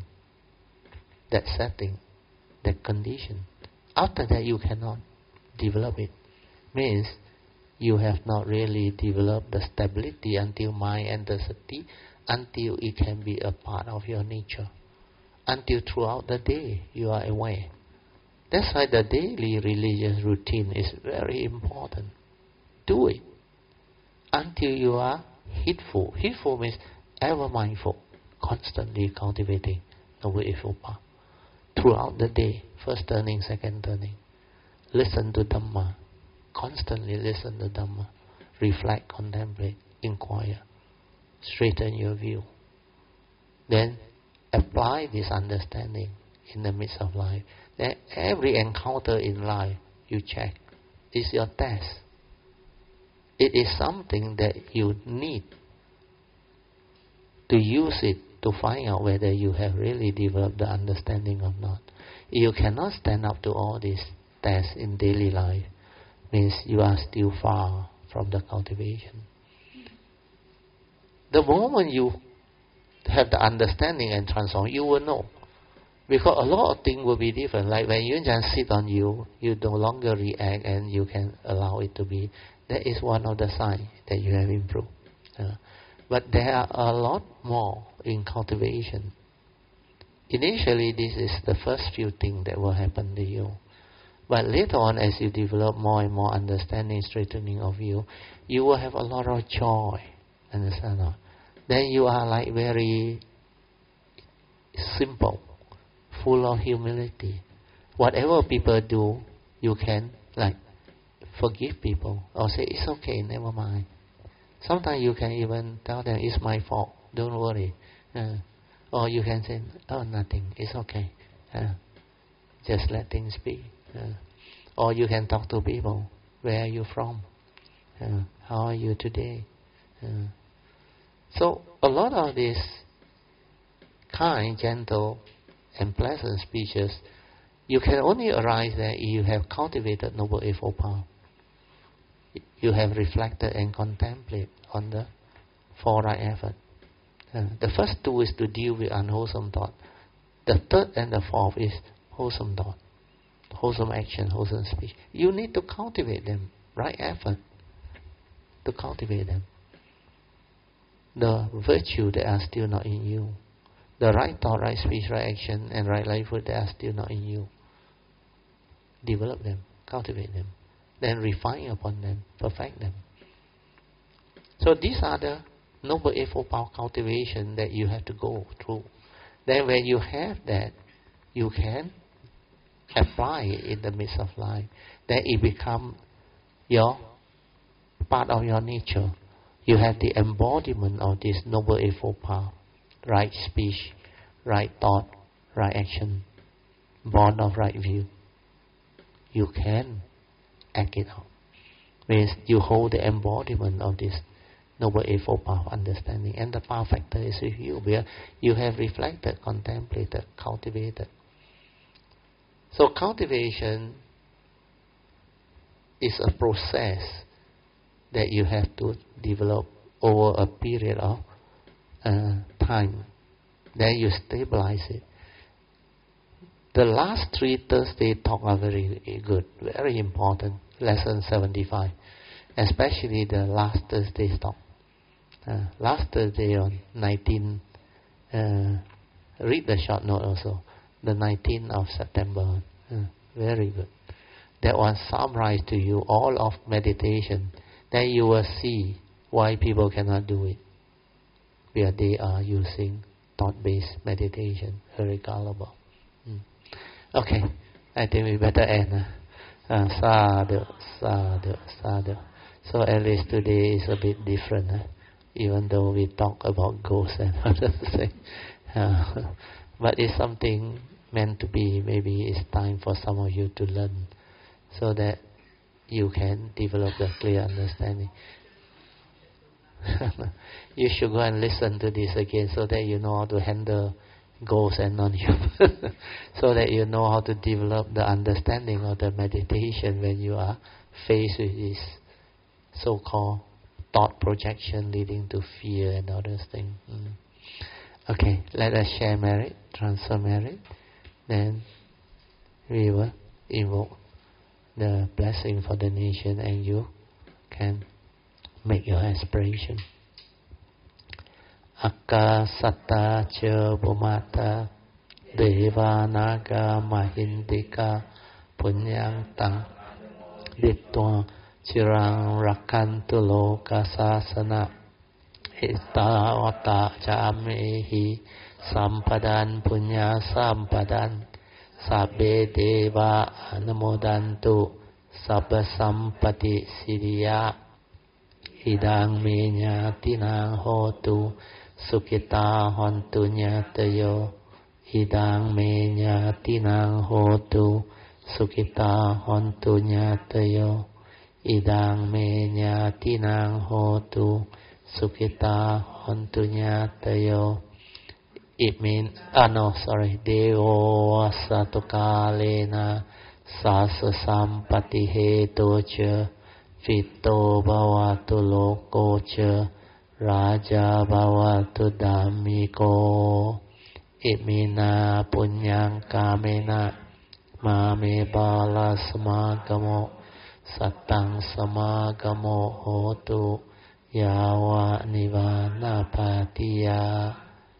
that setting, that condition. After that you cannot develop it. Means you have not really developed the stability until mind enters sati, until it can be a part of your nature. Until throughout the day you are aware. That's why the daily religious routine is very important. Do it until you are heedful. Heedful means ever mindful, constantly cultivating Noble Eightfold Path. Throughout the day, first turning, second turning. Listen to Dhamma. Constantly listen to Dhamma. Reflect, contemplate, inquire. Straighten your view. Then apply this understanding in the midst of life. Then every encounter in life, you check. Is your test. It is something that you need to use it to find out whether you have really developed the understanding or not. If you cannot stand up to all these tests in daily life, means you are still far from the cultivation. The moment you have the understanding and transform, you will know. Because a lot of things will be different. Like when you just sit on you, you no longer react and you can allow it to be. That is one of the signs that you have improved. Uh, but there are a lot more in cultivation. Initially, this is the first few things that will happen to you. But later on, as you develop more and more understanding, straightening of you, you will have a lot of joy. Understand? No? Then you are like very simple, full of humility. Whatever people do, you can like forgive people or say, it's okay, never mind. Sometimes you can even tell them, it's my fault, don't worry. Uh, or you can say, oh, nothing, it's okay. Uh, just let things be. Uh, or you can talk to people, where are you from? Uh, how are you today? Uh, so a lot of these kind, gentle, and pleasant speeches, you can only arise there if you have cultivated Noble Eightfold Path. You have reflected and contemplated on the four right effort. Uh, the first two is to deal with unwholesome thought. The third and the fourth is wholesome thought, wholesome action, wholesome speech. You need to cultivate them, right effort, to cultivate them. The virtue that are still not in you, the right thought, right speech, right action, and right livelihood that are still not in you. Develop them, cultivate them, then refine upon them, perfect them. So these are the Noble Eightfold Path cultivation that you have to go through. Then when you have that, you can apply it in the midst of life. Then it becomes your part of your nature. You have the embodiment of this Noble Eightfold Path. Right speech, right thought, right action, born of right view. You can act it out. Means you hold the embodiment of this Noble Eightfold Path understanding, and the power factor is with you, where you have reflected, contemplated, cultivated. So cultivation is a process that you have to develop over a period of uh, time. Then you stabilize it. The last three Thursday talk are very good, very important. Lesson seventy-five, especially the last Thursday talk. Uh, last Thursday on nineteenth, uh, read the short note also. The nineteenth of September, uh, very good. That one summarize to you all of meditation. Then you will see why people cannot do it, where they are using thought-based meditation, very gullible. Mm. Okay, I think we better end. Uh, uh, sadhu, sadhu, sadhu. So at least today is a bit different, uh, even though we talk about ghosts and other things. Uh, but it's something meant to be. Maybe it's time for some of you to learn, so that you can develop a clear understanding. You should go and listen to this again, so that you know how to handle ghosts and non-human, so that you know how to develop the understanding of the meditation when you are faced with this so-called thought projection leading to fear and other things. Mm. Okay, let us share merit, transfer merit, then we will invoke the blessing for the nation, and you can make your aspiration. Akka satta cha bhumata deva naga mahindika punyang tang ditwa chirang rakantu loka sasana hitavata chamehi sampadan punya sampadan sabbe deva anamodantu sabba sampati siddhya idang me nyatinang hotu sukita hontu nyatayo idang me nyatinang hotu sukita hontu nyatayo idang me nyatinang hotu sukita hontu nyatayo. It means, ah no, sorry, Devo Satukalena Sasa Sampati Heto Cha Fito Bhavatu Loko Cha Raja Bhavatu Dhammiko. It means Punyang Kamena Mame Bala Samagamo Satang Samagamo Hotu Yawa Nivana Patiya.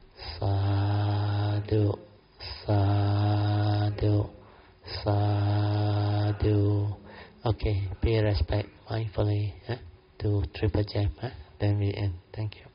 Sadhu, sadhu, sadhu. Okay, pay respect mindfully eh, to Triple Gem. Eh? Then we end. Thank you.